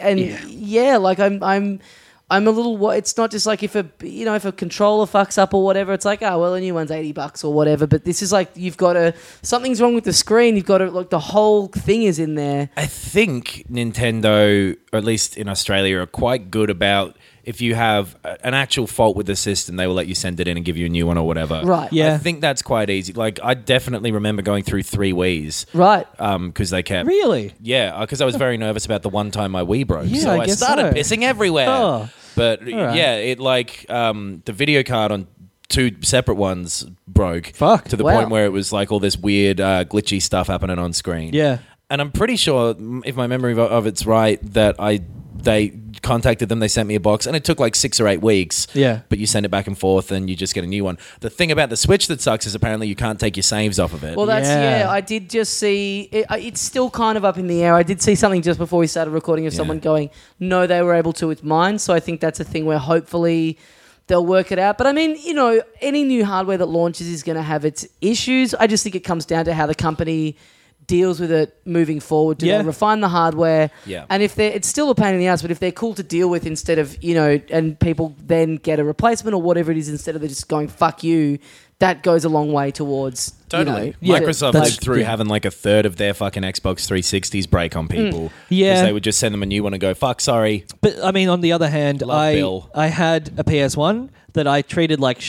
like I'm a little... It's not just like if a controller fucks up or whatever, it's like, oh, well, a new one's $80 or whatever. But this is like you've got to... Something's wrong with the screen. You've got to... Like the whole thing is in there. I think Nintendo, or at least in Australia, are quite good about if you have an actual fault with the system, they will let you send it in and give you a new one or whatever. Right. Yeah. I think that's quite easy. Like, I definitely remember going through 3 Wiis. Right. Because they kept... Really? Yeah, because I was very nervous about the one time my Wii broke. Yeah, so I I guess started so. pissing everywhere. Oh. But right. yeah, it like the video card on 2 separate ones broke. Fuck. To the Wow. point where it was like all this weird glitchy stuff happening on screen. Yeah. And I'm pretty sure, if my memory of it's right, that they contacted them, they sent me a box, and it took like 6 or 8 weeks. Yeah. But you send it back and forth, and you just get a new one. The thing about the Switch that sucks is apparently you can't take your saves off of it. Well, that's... Yeah. Yeah, I did just see... It's still kind of up in the air. I did see something just before we started recording of someone going, no, they were able to with mine. So I think that's a thing where hopefully they'll work it out. But I mean, any new hardware that launches is going to have its issues. I just think it comes down to how the company deals with it moving forward. Do Yeah. they refine the hardware? Yeah. And if it's still a pain in the ass, but if they're cool to deal with instead of, and people then get a replacement or whatever it is instead of just going, fuck you, that goes a long way towards... Totally. Yeah, Microsoft that's- lived through having like a third of their fucking Xbox 360s break on people. Yeah. Because they would just send them a new one and go, fuck, sorry. But I mean, on the other hand, Love Bill. I had a PS1 that I treated like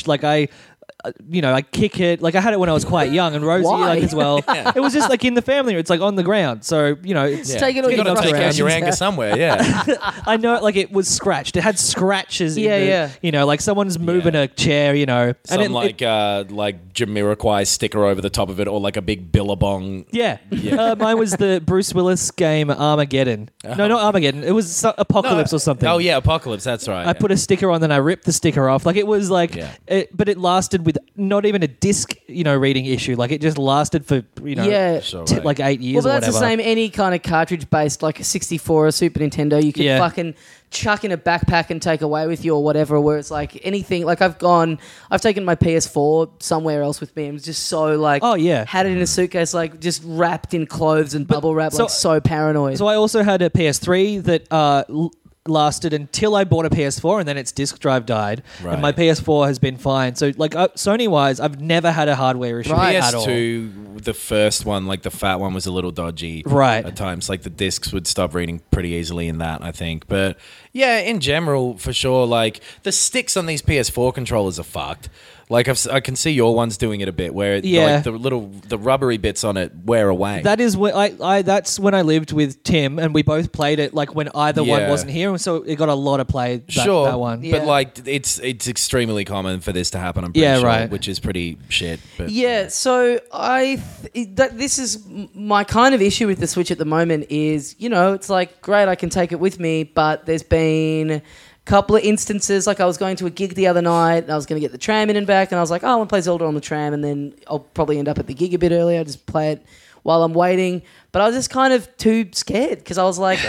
I kick it. Like I had it when I was quite young, and Rosie Why? like as well. It was just like in the family. It's like on the ground, so it's Take it all You your got to take out frustrations your anger out. somewhere, yeah. I know, like it was scratched. It had scratches. Yeah, in the, like someone's moving Yeah. a chair. Some and like Jamiroquai sticker over the top of it, or like a big Billabong. yeah. Mine was the Bruce Willis game Armageddon. No, not Armageddon. It was Apocalypse or something. Oh yeah, Apocalypse. That's right. I put a sticker on, then I ripped the sticker off. Like it was like, Yeah. but it lasted with not even a disc, reading issue. Like it just lasted for, Yeah. Sure, like 8 years Well, or that's whatever. the same. Any kind of cartridge-based, like a 64 or a Super Nintendo, you can Yeah. fucking chuck in a backpack and take away with you or whatever. Where it's like anything. Like I've taken my PS4 somewhere else with me. It was just so like, Oh, yeah. had it in a suitcase, like just wrapped in clothes and bubble wrap, so- like so paranoid. So I also had a PS3 that lasted until I bought a PS4, and then its disc drive died, Right. and my PS4 has been fine. So like Sony-wise, I've never had a hardware issue Right. at all. PS2, the first one, like the fat one, was a little dodgy. Right. At times, like the discs would stop reading pretty easily in that, I think. But yeah, in general, for sure, like the sticks on these PS4 controllers are fucked. Like I can see your ones doing it a bit, where Yeah. like the rubbery bits on it wear away. That is when that's when I lived with Tim, and we both played it like when either one Yeah. wasn't here, and so it got a lot of play. That one. Yeah. But like it's extremely common for this to happen. I'm pretty Yeah, sure, right. which is pretty shit. But Yeah, so this is my kind of issue with the Switch at the moment is, it's like, great, I can take it with me, but there's been a couple of instances, like I was going to a gig the other night, and I was going to get the tram in and back, and I was like, I want to play Zelda on the tram, and then I'll probably end up at the gig a bit earlier, just play it while I'm waiting. But I was just kind of too scared, because I was like,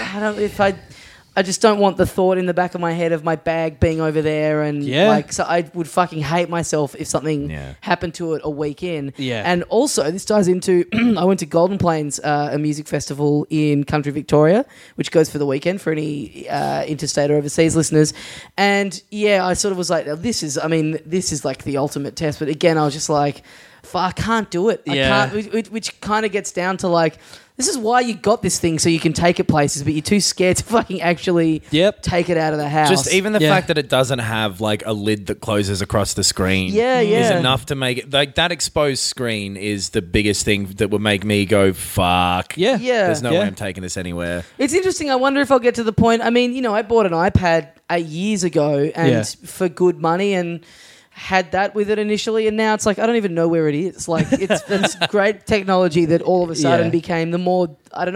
I just don't want the thought in the back of my head of my bag being over there, and so I would fucking hate myself if something happened to it a week in. Yeah. And also, this ties into I went to Golden Plains, a music festival in country Victoria, which goes for the weekend for any interstate or overseas listeners. And yeah, I sort of was like, this is like the ultimate test. But again, I was just like, I can't do it. Yeah. I can't, which kind of gets down to like, this is why you got this thing, so you can take it places, but you're too scared to fucking actually take it out of the house. just even the Yeah. fact that it doesn't have like a lid that closes across the screen is enough to make it like that exposed screen is the biggest thing that would make me go fuck. Yeah. There's no Yeah. way I'm taking this anywhere. It's interesting. I wonder if I'll get to the point. I mean, I bought an iPad 8 years ago and for good money and had that with it initially, and now it's like I don't even know where it is. Like it's great technology that all of a sudden became the more.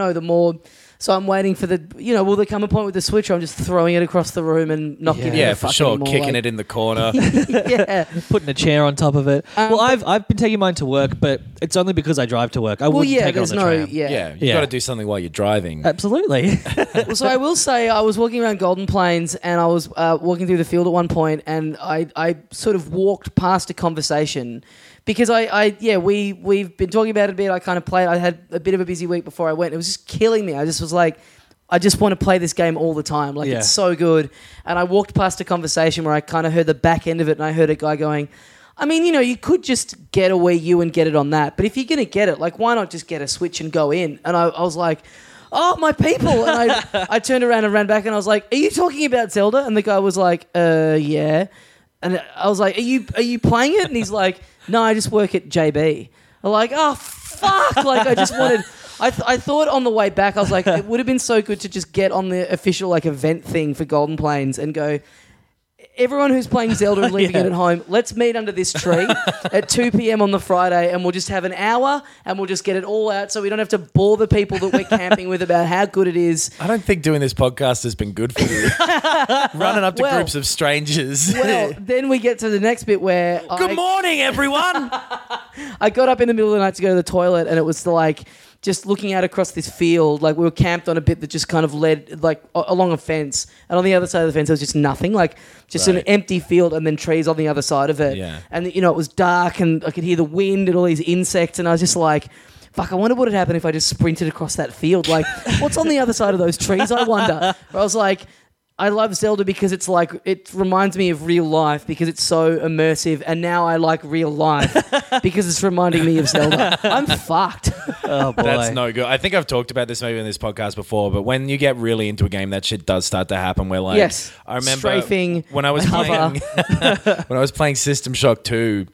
So I'm waiting for will there come a point with the Switch where I'm just throwing it across the room and not giving it Yeah, a for fuck sure. anymore, Kicking like- it in the corner. Yeah. Putting a chair on top of it. Well, I've been taking mine to work, but it's only because I drive to work. I wouldn't take it on the tram. Yeah, you've got to do something while you're driving. Absolutely. Well, so I will say I was walking around Golden Plains and I was walking through the field at one point, and I sort of walked past a conversation because we've been talking about it a bit. I kind of played. I had a bit of a busy week before I went. It was just killing me. I just was like, I just want to play this game all the time. Like it's so good. And I walked past a conversation where I kind of heard the back end of it, and I heard a guy going, I mean, you could just get a Wii U and get it on that. But if you're going to get it, like, why not just get a Switch and go in? And I was like, oh, my people. And I turned around and ran back and I was like, are you talking about Zelda? And the guy was like, yeah. And I was like, are you playing it? And he's like, no, I just work at JB. I'm like, oh, fuck. Like, I just wanted... I thought on the way back, I was like, it would have been so good to just get on the official like event thing for Golden Plains and go, everyone who's playing Zelda and leaving it at home, let's meet under this tree at 2 p.m. on the Friday, and we'll just have an hour and we'll just get it all out so we don't have to bore the people that we're camping with about how good it is. I don't think doing this podcast has been good for you. Running up to groups of strangers. Well, then we get to the next bit where Good morning, everyone. I got up in the middle of the night to go to the toilet, and it was like just looking out across this field. Like we were camped on a bit that just kind of led like along a fence, and on the other side of the fence there was just nothing, like just an empty field and then trees on the other side of it. Yeah. And it was dark and I could hear the wind and all these insects, and I was just like, fuck, I wonder what would happen if I just sprinted across that field. Like, what's on the other side of those trees, I wonder? Where I was like, I love Zelda because it's like, it reminds me of real life because it's so immersive, and now I like real life because it's reminding me of Zelda. I'm fucked. Oh, boy. That's no good. I think I've talked about this maybe in this podcast before, but when you get really into a game, that shit does start to happen. Where like, Yes. I remember Strafing, when I was hover. playing when I was playing System Shock 2.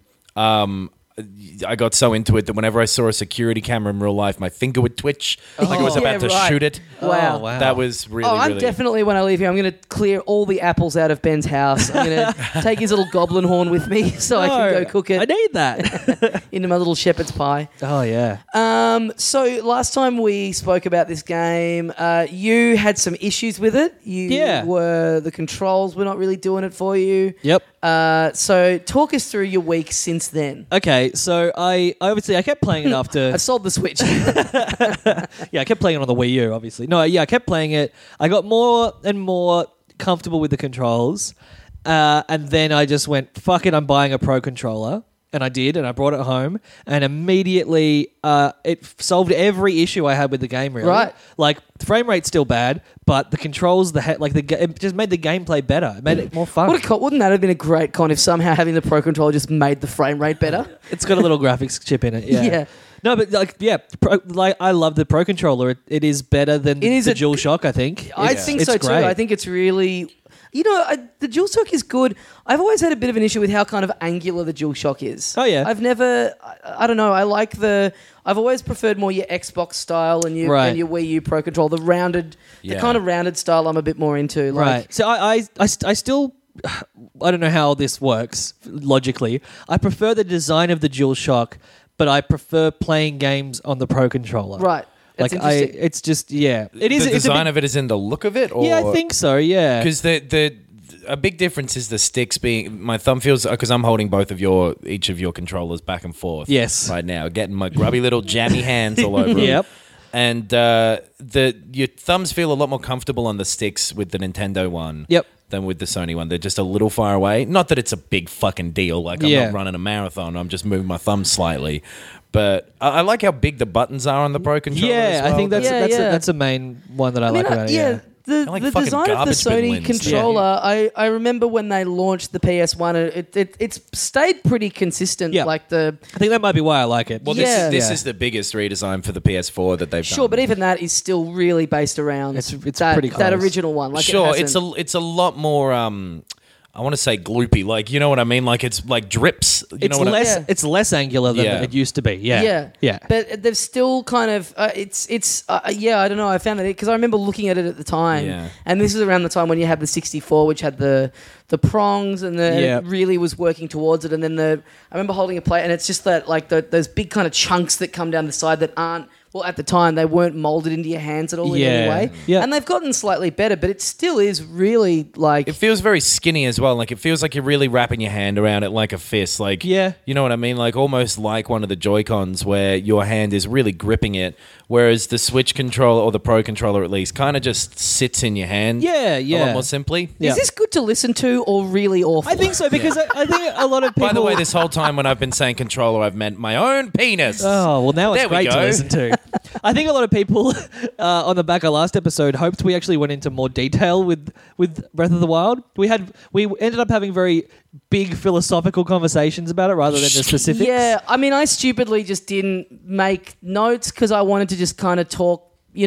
I got so into it that whenever I saw a security camera in real life, my finger would twitch like I was about to shoot it. Wow. Oh, wow. That was really, I'm really... definitely, when I leave here, I'm going to clear all the apples out of Ben's house. I'm going to take his little goblin horn with me so I can go cook I it need that. into my little shepherd's pie. Oh, yeah. So last time we spoke about this game, you had some issues with it. The controls were not really doing it for you. Yep. So talk us through your week since then. Okay, so I kept playing it after. I sold the Switch. Yeah, I kept playing it on the Wii U, obviously. No, yeah, I kept playing it. I got more and more comfortable with the controls. And then I just went, fuck it, I'm buying a Pro controller. And I did, and I brought it home. And immediately, it solved every issue I had with the game, really. Right. Like, the frame rate's still bad, but the controls, it just made the gameplay better. It made it more fun. Wouldn't that have been a great con if somehow having the Pro controller just made the frame rate better? It's got a little graphics chip in it, yeah. Yeah. No, but I love the Pro controller. It is better than the DualShock, I think. I think so too. Great. I think it's really... the DualShock is good. I've always had a bit of an issue with how kind of angular the DualShock is. Oh, yeah. I've never... I don't know. I've always preferred more your Xbox style and your Wii U Pro controller. The rounded... The kind of rounded style I'm a bit more into. Right. So I still... I don't know how this works logically. I prefer the design of the DualShock, but I prefer playing games on the Pro controller. Right. That's interesting. It's just, yeah. It is. The design of it is in the look of it? Or? Yeah, I think so, yeah. Because a big difference is the sticks being... My thumb feels... Because I'm holding each of your controllers back and forth. Yes. Right now. Getting my grubby little jammy hands all over them. Yep. And your thumbs feel a lot more comfortable on the sticks with the Nintendo one. Yep. Than with the Sony one. They're just a little far away. Not that it's a big fucking deal. Like, I'm not running a marathon. I'm just moving my thumb slightly. But I like how big the buttons are on the Pro controller as well. I think that's a main one that I like about it. Yeah. The like design of the Sony controller, I remember when they launched the PS1, it's stayed pretty consistent. Yeah. I think that might be why I like it. Well, this is the biggest redesign for the PS4 that they've done. Sure, but even that is still really based around it's pretty close. That original one. Like it's a lot more... I want to say gloopy, like, you know what I mean? Like, it's like drips. It's less angular than it used to be. Yeah. But they've still kind of I don't know. I found it because I remember looking at it at the time, and this is around the time when you had the 64, which had the prongs and it really was working towards it, and then I remember holding a plate, and it's just that like those big kind of chunks that come down the side that aren't. Well, at the time, they weren't molded into your hands at all in any way. Yeah. And they've gotten slightly better, but it still is really like... It feels very skinny as well. Like, it feels like you're really wrapping your hand around it like a fist. Like, you know what I mean? Like, almost like one of the Joy-Cons where your hand is really gripping it, whereas the Switch controller, or the Pro controller at least, kind of just sits in your hand a lot more simply. Is this good to listen to or really awful? I think so, because I think a lot of people... By the way, this whole time when I've been saying controller, I've meant my own penis. Oh, well, now it's great to listen to. I think a lot of people on the back of last episode hoped we actually went into more detail with Breath of the Wild. We ended up having very big philosophical conversations about it rather than the specifics. Yeah, I mean, I stupidly just didn't make notes because I wanted to just kind of talk.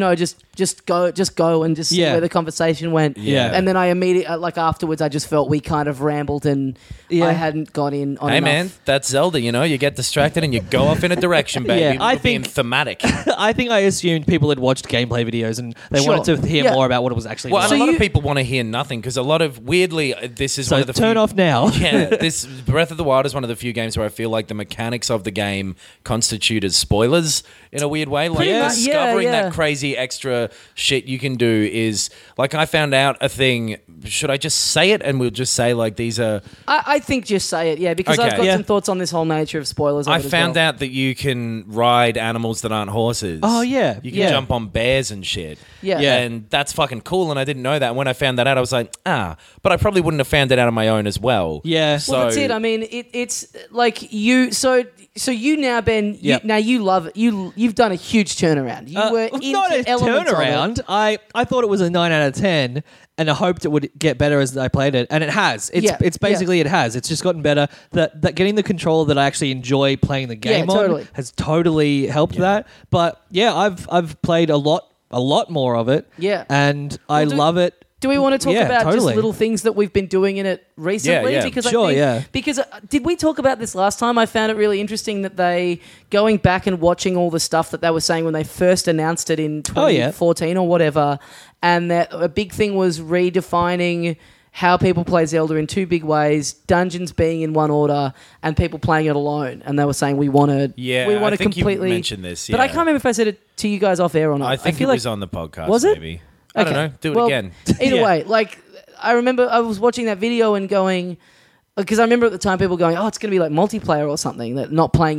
Just go and just see where the conversation went. Yeah. And then I immediately, like afterwards, I just felt we kind of rambled and I hadn't got in on enough. Hey man, that's Zelda, you get distracted and you go off in a direction, baby. I think being thematic. I think I assumed people had watched gameplay videos and they wanted to hear more about what it was actually like. Well, and a lot of people want to hear nothing because a lot of, weirdly, this is one of the turn off now. Yeah, this Breath of the Wild is one of the few games where I feel like the mechanics of the game constitute as spoilers in a weird way. Like discovering that crazy extra shit you can do is like, I found out a thing. Should I just say it and we'll just say like these are... I think just say it, because I've got some thoughts on this whole nature of spoilers. I found out that you can ride animals that aren't horses. Oh, yeah. You can jump on bears and shit. Yeah. And that's fucking cool, and I didn't know that. And when I found that out, I was like, but I probably wouldn't have found it out on my own as well. Yeah. Well, that's it. I mean, it's like you... So you now, Ben, now you love it. You've done a huge turnaround. You were into not a elements turnaround. Of it. I thought it was a 9 out of 10, and I hoped it would get better as I played it, and it has. It's basically it has. It's just gotten better. That getting the controller that I actually enjoy playing the game on has totally helped that. But I've played a lot more of it. Yeah, and I love it. Do we want to talk about just little things that we've been doing in it recently? Yeah. Because because did we talk about this last time? I found it really interesting that they, going back and watching all the stuff that they were saying when they first announced it in 2014 or whatever, and that a big thing was redefining how people play Zelda in two big ways, dungeons being in one order and people playing it alone. And they were saying we want to I think completely... you mentioned this, But I can't remember if I said it to you guys off air or not. I think it was on the podcast, was it? maybe. I don't know. Do it again. Either way, like I remember I was watching that video and going, because I remember at the time people going, oh, it's going to be like multiplayer or something, that not playing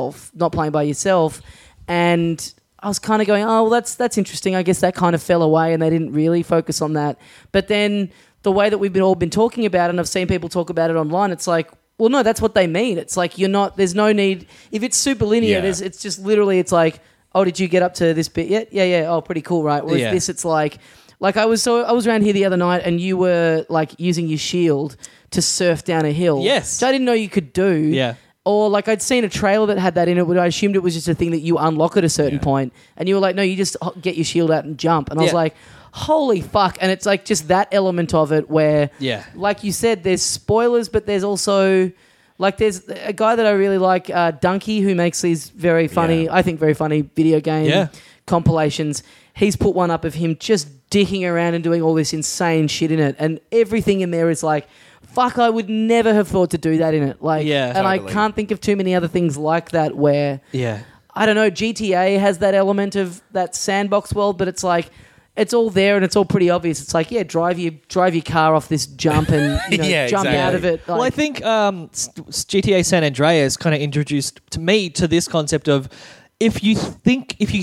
by yourself. And I was kind of going, oh, well, that's interesting. I guess that kind of fell away and they didn't really focus on that. But then the way that we've all been talking about it, and I've seen people talk about it online, it's like, well, no, that's what they mean. It's like there's no need. If it's super linear, it's just literally, it's like, oh, did you get up to this bit yet? Yeah. Oh, pretty cool, right? Whereas this, it's like I was around here the other night and you were like using your shield to surf down a hill. Yes. Which I didn't know you could do. Yeah. Or like I'd seen a trailer that had that in it, but I assumed it was just a thing that you unlock at a certain point. And you were like, no, you just get your shield out and jump. And I was like, holy fuck. And it's like just that element of it where, like you said, there's spoilers, but there's also, like there's a guy that I really like, Dunkey, who makes these very funny, I think very funny video game compilations. He's put one up of him just dicking around and doing all this insane shit in it. And everything in there is like, fuck, I would never have thought to do that in it. Like, and totally. I can't think of too many other things like that where, I don't know, GTA has that element of that sandbox world, but it's like, it's all there and it's all pretty obvious. It's like, drive your car off this jump and jump out of it. Like, well, I think GTA San Andreas kind of introduced to me to this concept of if you think you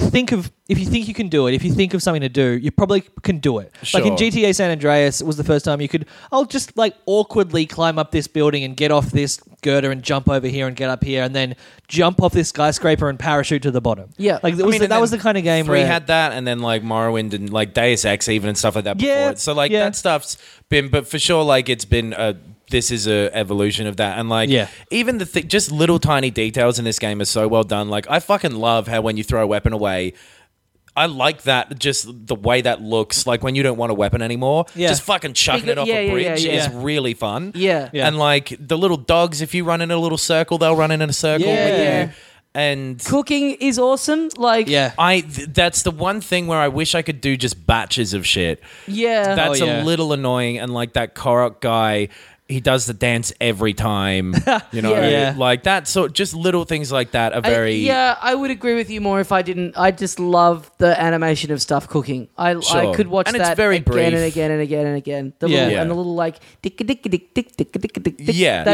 can do it, if you think of something to do, you probably can do it. Sure. Like in GTA San Andreas, it was the first time I'll just like awkwardly climb up this building and get off this girder and jump over here and get up here and then jump off this skyscraper and parachute to the bottom. Yeah. Like that was the kind of game 3 where had that, and then like Morrowind and like Deus Ex even and stuff like that before it. So like that stuff's been, but for sure like it's been this is a evolution of that. And like even the just little tiny details in this game are so well done. Like I fucking love how when you throw a weapon away, I like that, just the way that looks. Like when you don't want a weapon anymore, just fucking chucking it off a bridge is really fun. Yeah. And like the little dogs, if you run in a little circle, they'll run in a circle with you. And cooking is awesome. Like that's the one thing where I wish I could do just batches of shit. Yeah. That's a little annoying. And like that Korok guy, he does the dance every time, you know, like that. So just little things like that are very. I would agree with you more if I didn't. I just love the animation of stuff cooking. I could watch and that it's very again brief. and again and again and again. The little, and the little like dick dick dick dick dick dick dick.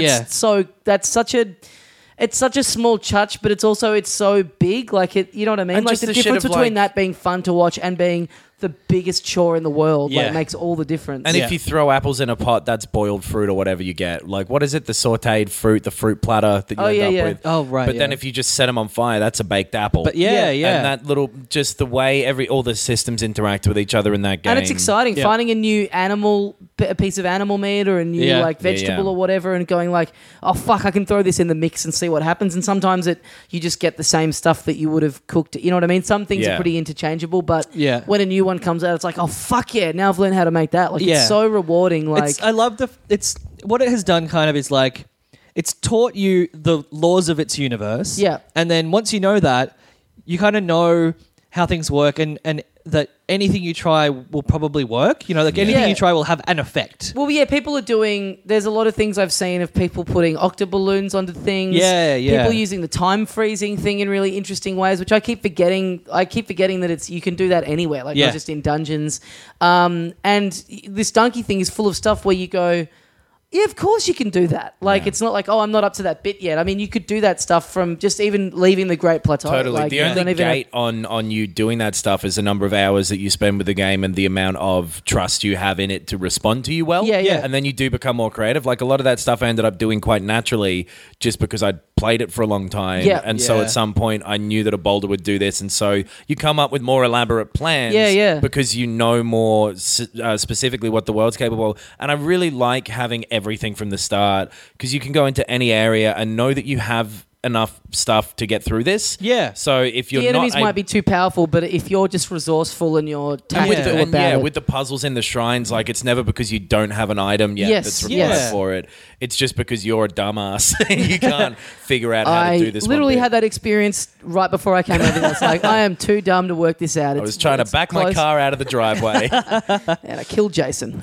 That's such a. It's such a small touch, but it's so big. Like it, you know what I mean? And like just the difference between like, that being fun to watch and being the biggest chore in the world, like makes all the difference. And if you throw apples in a pot, that's boiled fruit or whatever you get. Like, what is it? The sautéed fruit, the fruit platter that you end up with. Oh, right. But then if you just set them on fire, that's a baked apple. But And that little, just the way all the systems interact with each other in that game. And it's exciting finding a new a piece of animal meat or a new like vegetable or whatever, and going like, oh fuck, I can throw this in the mix and see what happens. And sometimes you just get the same stuff that you would have cooked. You know what I mean? Some things are pretty interchangeable, but when a new one comes out, it's like, oh fuck yeah, now I've learned how to make that. Like it's so rewarding. Like I love it's what it has done kind of is like it's taught you the laws of its universe. Yeah. And then once you know that, you kind of know how things work and that anything you try will probably work. You know, like anything you try will have an effect. Well, people are doing... There's a lot of things I've seen of people putting octoballoons onto things. Yeah. People using the time freezing thing in really interesting ways, which I keep forgetting. I keep forgetting that you can do that anywhere, like not just in dungeons. And this Dunkey thing is full of stuff where you go... Yeah, of course you can do that. Like, it's not like, oh, I'm not up to that bit yet. I mean, you could do that stuff from just even leaving the Great Plateau. Totally. Like, the only gate on you doing that stuff is the number of hours that you spend with the game and the amount of trust you have in it to respond to you well. Yeah. And then you do become more creative. Like, a lot of that stuff I ended up doing quite naturally just because I'd played it for a long time. Yeah. And so at some point I knew that a boulder would do this. And so you come up with more elaborate plans because you know more specifically what the world's capable of. And I really like having everything from the start because you can go into any area and know that you have enough stuff to get through this. Yeah. So if you're the enemies might be too powerful, but if you're just resourceful and you're tactical about it. With the puzzles in the shrines, like it's never because you don't have an item yet that's required for it. It's just because you're a dumbass and you can't figure out how to do this. I literally had that experience right before I came over. I was like, I am too dumb to work this out. I was trying to back my car out of the driveway. And I killed Jason.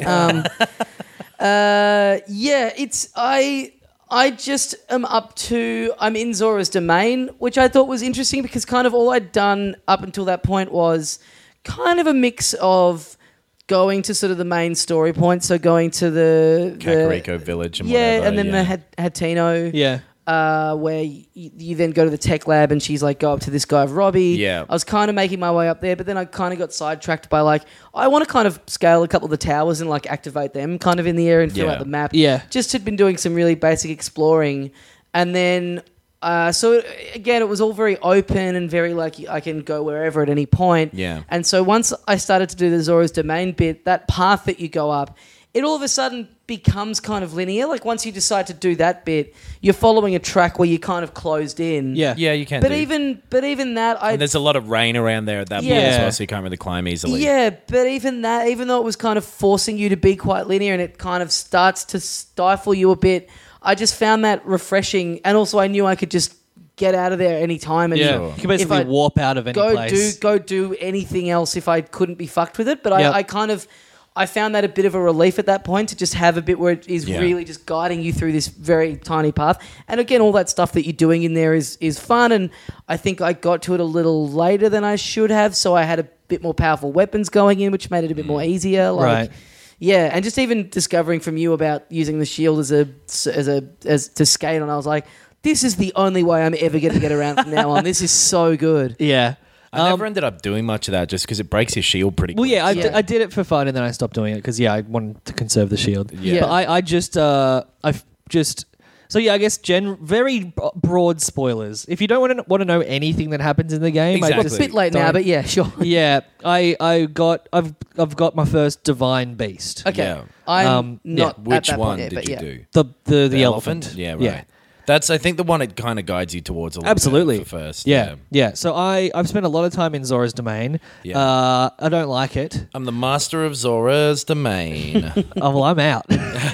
I just am I'm in Zora's Domain, which I thought was interesting because kind of all I'd done up until that point was kind of a mix of going to sort of the main story point. So going to the Kakariko village and yeah, whatever. and then the Hatino. Yeah. Where you then go to the tech lab and she's like, go up to this guy, Robbie. Yeah. I was kind of making my way up there, but then I kind of got sidetracked by like, I want to kind of scale a couple of the towers and like activate them kind of in the air and fill Yeah. out the map. Yeah. Just had been doing some really basic exploring. And then, so again, it was all very open and very like, I can go wherever at any point. Yeah. And so once I started to do the Zora's Domain bit, that path that you go up, it all of a sudden becomes kind of linear. Like once you decide to do that bit, you're following a track where you're kind of closed in. Yeah. Yeah, you can But do. even that, And there's a lot of rain around there at that point Yeah. as well, so you can't really climb easily. yeah, but even that, even though it was kind of forcing you to be quite linear and it kind of starts to stifle you a bit, I just found that refreshing. And also I knew I could just get out of there any time and Yeah. You can basically if I warp out of any place. go do anything else if I couldn't be fucked with it. But Yep. I found that a bit of a relief at that point to just have a bit where it is Yeah. really just guiding you through this very tiny path. And again, all that stuff that you're doing in there is fun. And I think I got to it a little later than I should have, so I had a bit more powerful weapons going in, which made it a bit more easier. Like, Right. yeah, and just even discovering from you about using the shield as to skate on, I was like, this is the only way I'm ever going to get around from now on. This is so good. Yeah. I never ended up doing much of that just because it breaks your shield pretty Well, quick. yeah, Yeah. I did it for fun, and then I stopped doing it because I wanted to conserve the shield. Yeah. But I've just. So yeah, I guess very broad spoilers. If you don't want to know anything that happens in the game, Exactly. I It's just a bit late now, don't- but yeah, sure. yeah, I've got my first divine beast. Okay, Yeah. I'm not at Which that one point yet, did but you yeah. do? The elephant. Yeah, right. Yeah. That's, I think, the one it kind of guides you towards a little Absolutely. bit for first. Yeah. So I've spent a lot of time in Zora's Domain. Yeah. I don't like it. I'm the master of Zora's domain. Oh well, I'm out.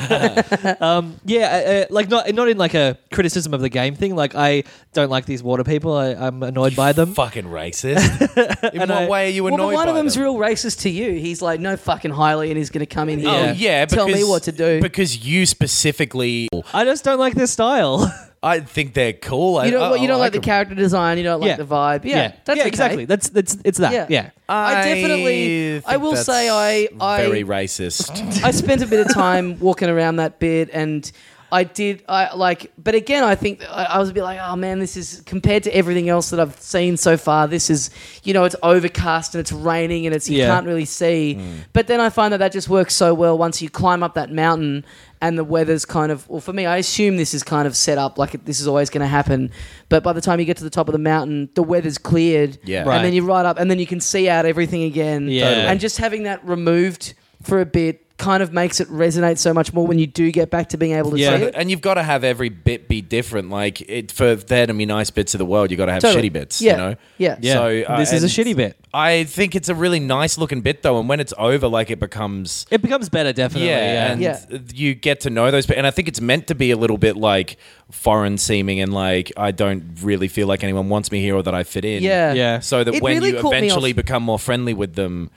Like not in like a criticism of the game thing. Like I don't like these water people. I'm annoyed by them. Fucking racist. In what way are you Well, annoyed but one by of them's them? real racist to you. He's like, no fucking Hylian is going to come in here. Oh, yeah. tell me because- what to do. Because you specifically... I just don't like their style. I think they're cool. You don't, you don't like the them. character design. You don't like Yeah. the vibe. Yeah, that's okay. exactly. It's that. Yeah. I definitely. I think will that's say I very racist. I spent a bit of time walking around that bit, and but again, I think I was a bit like, oh man, this is compared to everything else that I've seen so far. This is, it's overcast and it's raining and you Yeah. can't really see. But then I find that just works so well once you climb up that mountain and the weather's kind of, well, for me, I assume this is kind of set up like this is always going to happen. But by the time you get to the top of the mountain, the weather's cleared, Yeah. Right. and then you ride up, and then you can see out everything again. Yeah. Totally. And just having that removed for a bit kind of makes it resonate so much more when you do get back to being able to Yeah. see it. And you've got to have every bit be different. Like, for there to be nice bits of the world, you've got to have Totally. shitty bits, Yeah. you know? Yeah. Yeah. So, This is a and shitty bit. I think it's a really nice looking bit, though. And when it's over, like, it becomes... It becomes better, definitely. Yeah. and Yeah. you get to know those people. And I think it's meant to be a little bit, like, foreign seeming and, like, I don't really feel like anyone wants me here or that I fit in. Yeah. Yeah. So that It when really you caught me eventually off- become more friendly with them,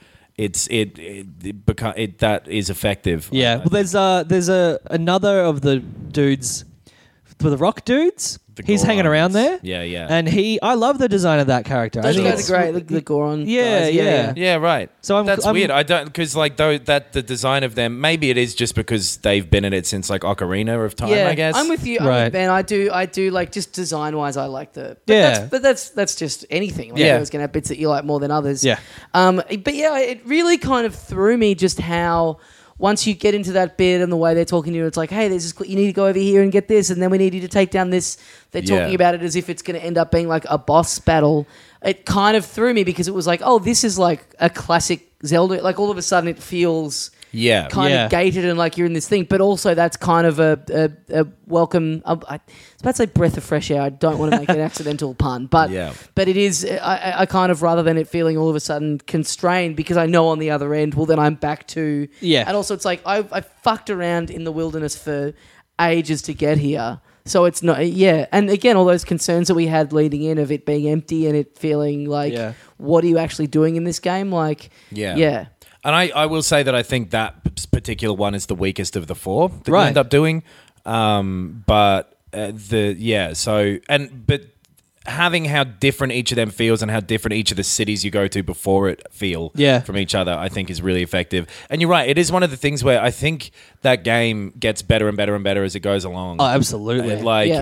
that is effective. Yeah. Well, there's another of the dudes, for the rock dudes. The He's hanging Gorons. around there. Yeah, yeah. And I love the design of that character. Those I think guys it's- are great. The Goron Yeah, guys. yeah. Yeah, right. So that's I'm- weird. I don't because like though that the design of them maybe it is just because they've been in it since like Ocarina of Time. Yeah, I guess I'm with you. I'm Right. with Ben. I do like just design wise, I like the. Yeah. That's just anything. Like, Yeah. you're always gonna have bits that you like more than others. Yeah. But yeah, it really kind of threw me just how. Once you get into that bit and the way they're talking to you, it's like, hey, there's this, you need to go over here and get this, and then we need you to take down this. They're talking Yeah. about it as if it's going to end up being like a boss battle. It kind of threw me because it was like, oh, this is like a classic Zelda. Like all of a sudden it feels yeah. kind Yeah. of gated and like you're in this thing, but also that's kind of a welcome. I was about to say breath of fresh air. I don't want to make an accidental pun, but Yeah. but it is. I kind of rather than it feeling all of a sudden constrained because I know on the other end, well then I'm back to Yeah. and also it's like I fucked around in the wilderness for ages to get here. So it's not, and again, all those concerns that we had leading in of it being empty and it feeling like, Yeah. what are you actually doing in this game? Like, Yeah. And I will say that I think that particular one is the weakest of the four that you Right. end up doing. But having how different each of them feels and how different each of the cities you go to before it feel from each other, I think is really effective. And you're right, it is one of the things where I think that game gets better and better and better as it goes along. Oh, absolutely.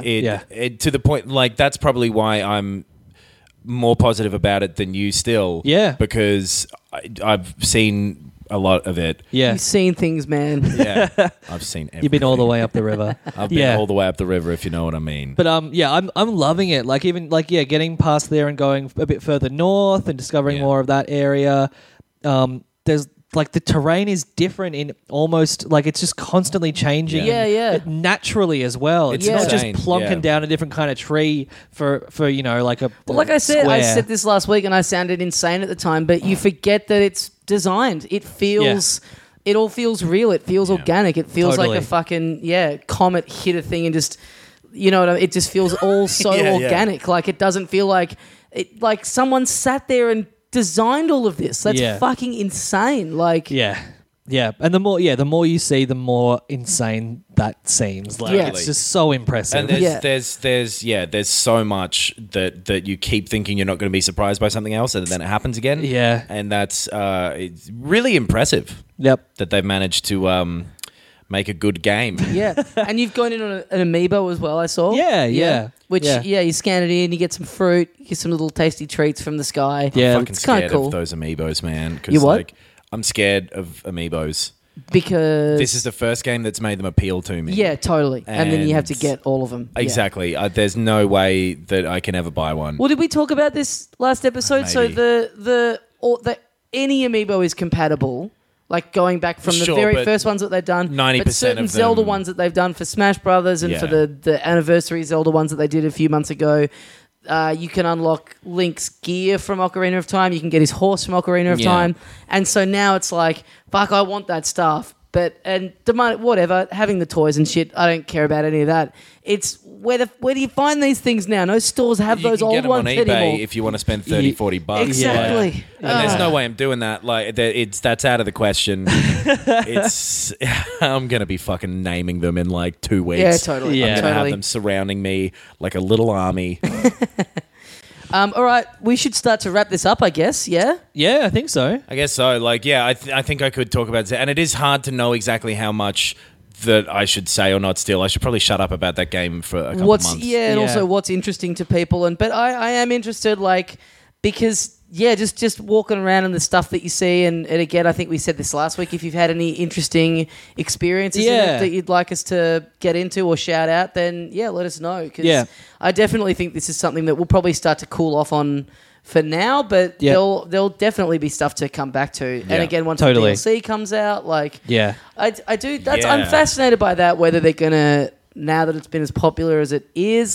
It to the point, like, that's probably why I'm more positive about it than you still. Yeah. Because I've seen a lot of it. Yeah. You've seen things, man. Yeah. I've seen everything. You've been all the way up the river. I've been all the way up the river, if you know what I mean. But I'm loving it. Like, even like, getting past there and going a bit further north and discovering more of that area. There's like the terrain is different in almost like it's just constantly changing. Naturally as well. It's not just plonking down a different kind of tree for like a. Well, like I said, square. I said this last week, and I sounded insane at the time. But you forget that it's designed. It feels. It all feels real. It feels organic. It feels like a fucking comet hit a thing and just what I mean? It just feels all so organic. Like it doesn't feel like like someone sat there and designed all of this. That's fucking insane. Like and the more you see, the more insane that seems. Like it's just so impressive. And there's so much that you keep thinking you're not going to be surprised by something else, and then it happens again. Yeah, and that's it's really impressive. Yep, that they've managed to make a good game. Yeah, and you've gone in on an amiibo as well. I saw. Yeah. Which you scan it in, you get some fruit, you get some little tasty treats from the sky. Yeah, I'm fucking scared of those amiibos, man. You what? Like, I'm scared of amiibos. Because this is the first game that's made them appeal to me. Yeah, totally. And then you have to get all of them. Exactly. There's no way that I can ever buy one. Well, did we talk about this last episode? Maybe. So any amiibo is compatible. Like going back from the very first ones that they've done. 90% but certain of them, Zelda ones that they've done for Smash Brothers and for the anniversary Zelda ones that they did a few months ago. You can unlock Link's gear from Ocarina of Time. You can get his horse from Ocarina of Time. And so now it's like, fuck, I want that stuff. And whatever, having the toys and shit, I don't care about any of that. It's where do you find these things now? No stores have those old ones anymore. You can get them on eBay if you want to spend $30-$40. Exactly. And there's no way I'm doing that. Like, that's out of the question. I'm going to be fucking naming them in like 2 weeks. Yeah, totally. I'm going to have them surrounding me like a little army. All right, we should start to wrap this up, I guess, yeah? Yeah, I think so. I guess so. Like, I think I could talk about it. And it is hard to know exactly how much that I should say or not still. I should probably shut up about that game for a couple of months. Yeah, and also what's interesting to people. But I am interested, like, because... Yeah, just walking around and the stuff that you see. And again, I think we said this last week. If you've had any interesting experiences in it that you'd like us to get into or shout out, then, let us know. Because I definitely think this is something that we'll probably start to cool off on for now, but there'll definitely be stuff to come back to. Yeah. And again, once the DLC comes out, like... Yeah. I do... I'm fascinated by that, whether they're going to... Now that it's been as popular as it is,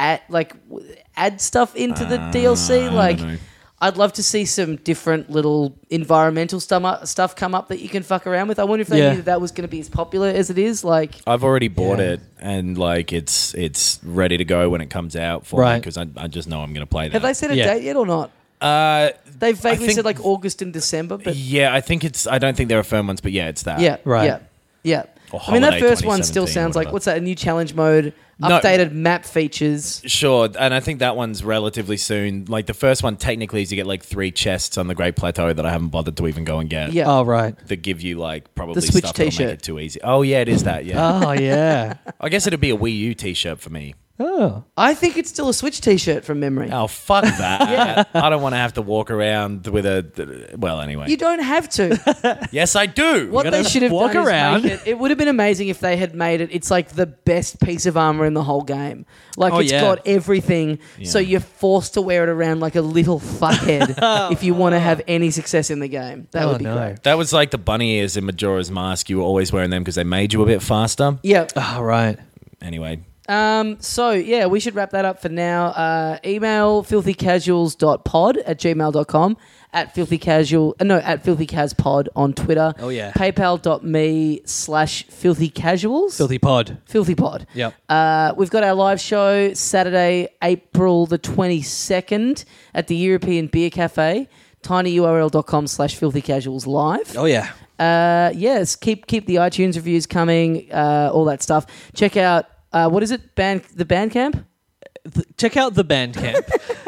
add stuff into the DLC. Like... I don't know. I'd love to see some different little environmental stuff come up that you can fuck around with. I wonder if they knew that was going to be as popular as it is. Like, I've already bought it, and like it's ready to go when it comes out for me because I just know I'm going to play that. Have they set a date yet or not? They've vaguely said like August and December, but I think it's. I don't think there are firm ones, but it's that. Yeah, right. Yeah. I mean, that first one still sounds like, what's that, a new challenge mode, updated map features. Sure, and I think that one's relatively soon. Like, the first one technically is you get like 3 chests on the Great Plateau that I haven't bothered to even go and get. Yeah. Oh, right. That give you like probably the Switch stuff t-shirt. that'll make it too easy. Oh, yeah, it is that, yeah. Oh, yeah. I guess it'd be a Wii U t-shirt for me. Oh. I think it's still a Switch t-shirt from memory. Oh, fuck that. I don't want to have to walk around with a... Well, anyway. You don't have to. Yes, I do. What they should have walk done around. is make it would have been amazing if they had made it. It's like the best piece of armor in the whole game. Like, it's got everything, so you're forced to wear it around like a little fuckhead if you want to have any success in the game. That would be great. That was like the bunny ears in Majora's Mask. You were always wearing them because they made you a bit faster. Yeah. Oh, right. Anyway... So, we should wrap that up for now. Email filthycasuals.pod@gmail.com, at filthycasualpod on Twitter. Oh, yeah. PayPal.me/filthycasuals. Filthypod. Yep. Yep. We've got our live show Saturday, April the 22nd at the European Beer Cafe. tinyurl.com/filthycasualslive. Oh, yeah. Yes, keep the iTunes reviews coming, all that stuff. Check out... what is it? The Bandcamp? check out the Bandcamp.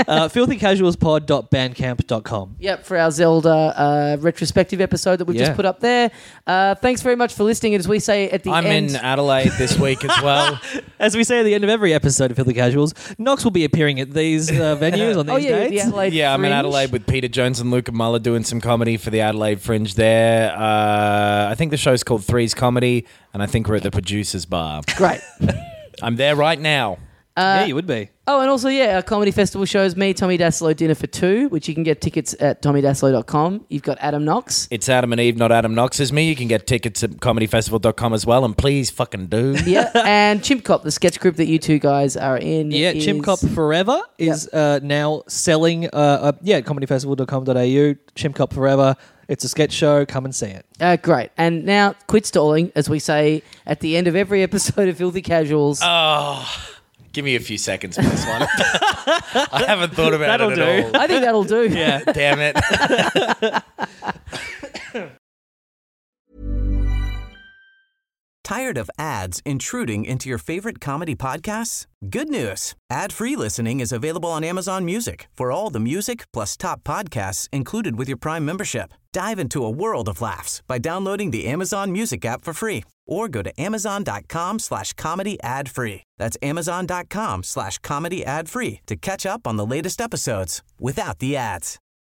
filthycasualspod.bandcamp.com. Yep, for our Zelda retrospective episode that we've just put up there. Thanks very much for listening. As we say at the I'm end... in Adelaide this week as well. As we say at the end of every episode of Filthy Casuals, Knox will be appearing at these venues on these dates. The Adelaide Yeah, I'm in Fringe. Adelaide with Peter Jones and Luca Muller doing some comedy for the Adelaide Fringe there. I think the show's called Three's Comedy, and I think we're at the Producers Bar. Great. I'm there right now. Yeah, you would be. Oh, and also, our comedy festival shows me, Tommy Daslow, Dinner for Two, which you can get tickets at tommydaslow.com. You've got Adam Knox. It's Adam and Eve, not Adam Knox is me. You can get tickets at comedyfestival.com as well, and please fucking do. Yeah, and Chimp Cop, the sketch group that you two guys are in. Yeah, Chimp Cop Forever is now selling at comedyfestival.com.au. Chimp Cop Forever. It's a sketch show. Come and see it. Great. And now, quit stalling, as we say at the end of every episode of Filthy Casuals. Give me a few seconds for this one. I haven't thought about That'll it do. at all. I think that'll do. Yeah. Damn it. Tired of ads intruding into your favorite comedy podcasts? Good news. Ad-free listening is available on Amazon Music for all the music plus top podcasts included with your Prime membership. Dive into a world of laughs by downloading the Amazon Music app for free or go to amazon.com/comedy ad-free. That's amazon.com/comedy ad-free to catch up on the latest episodes without the ads.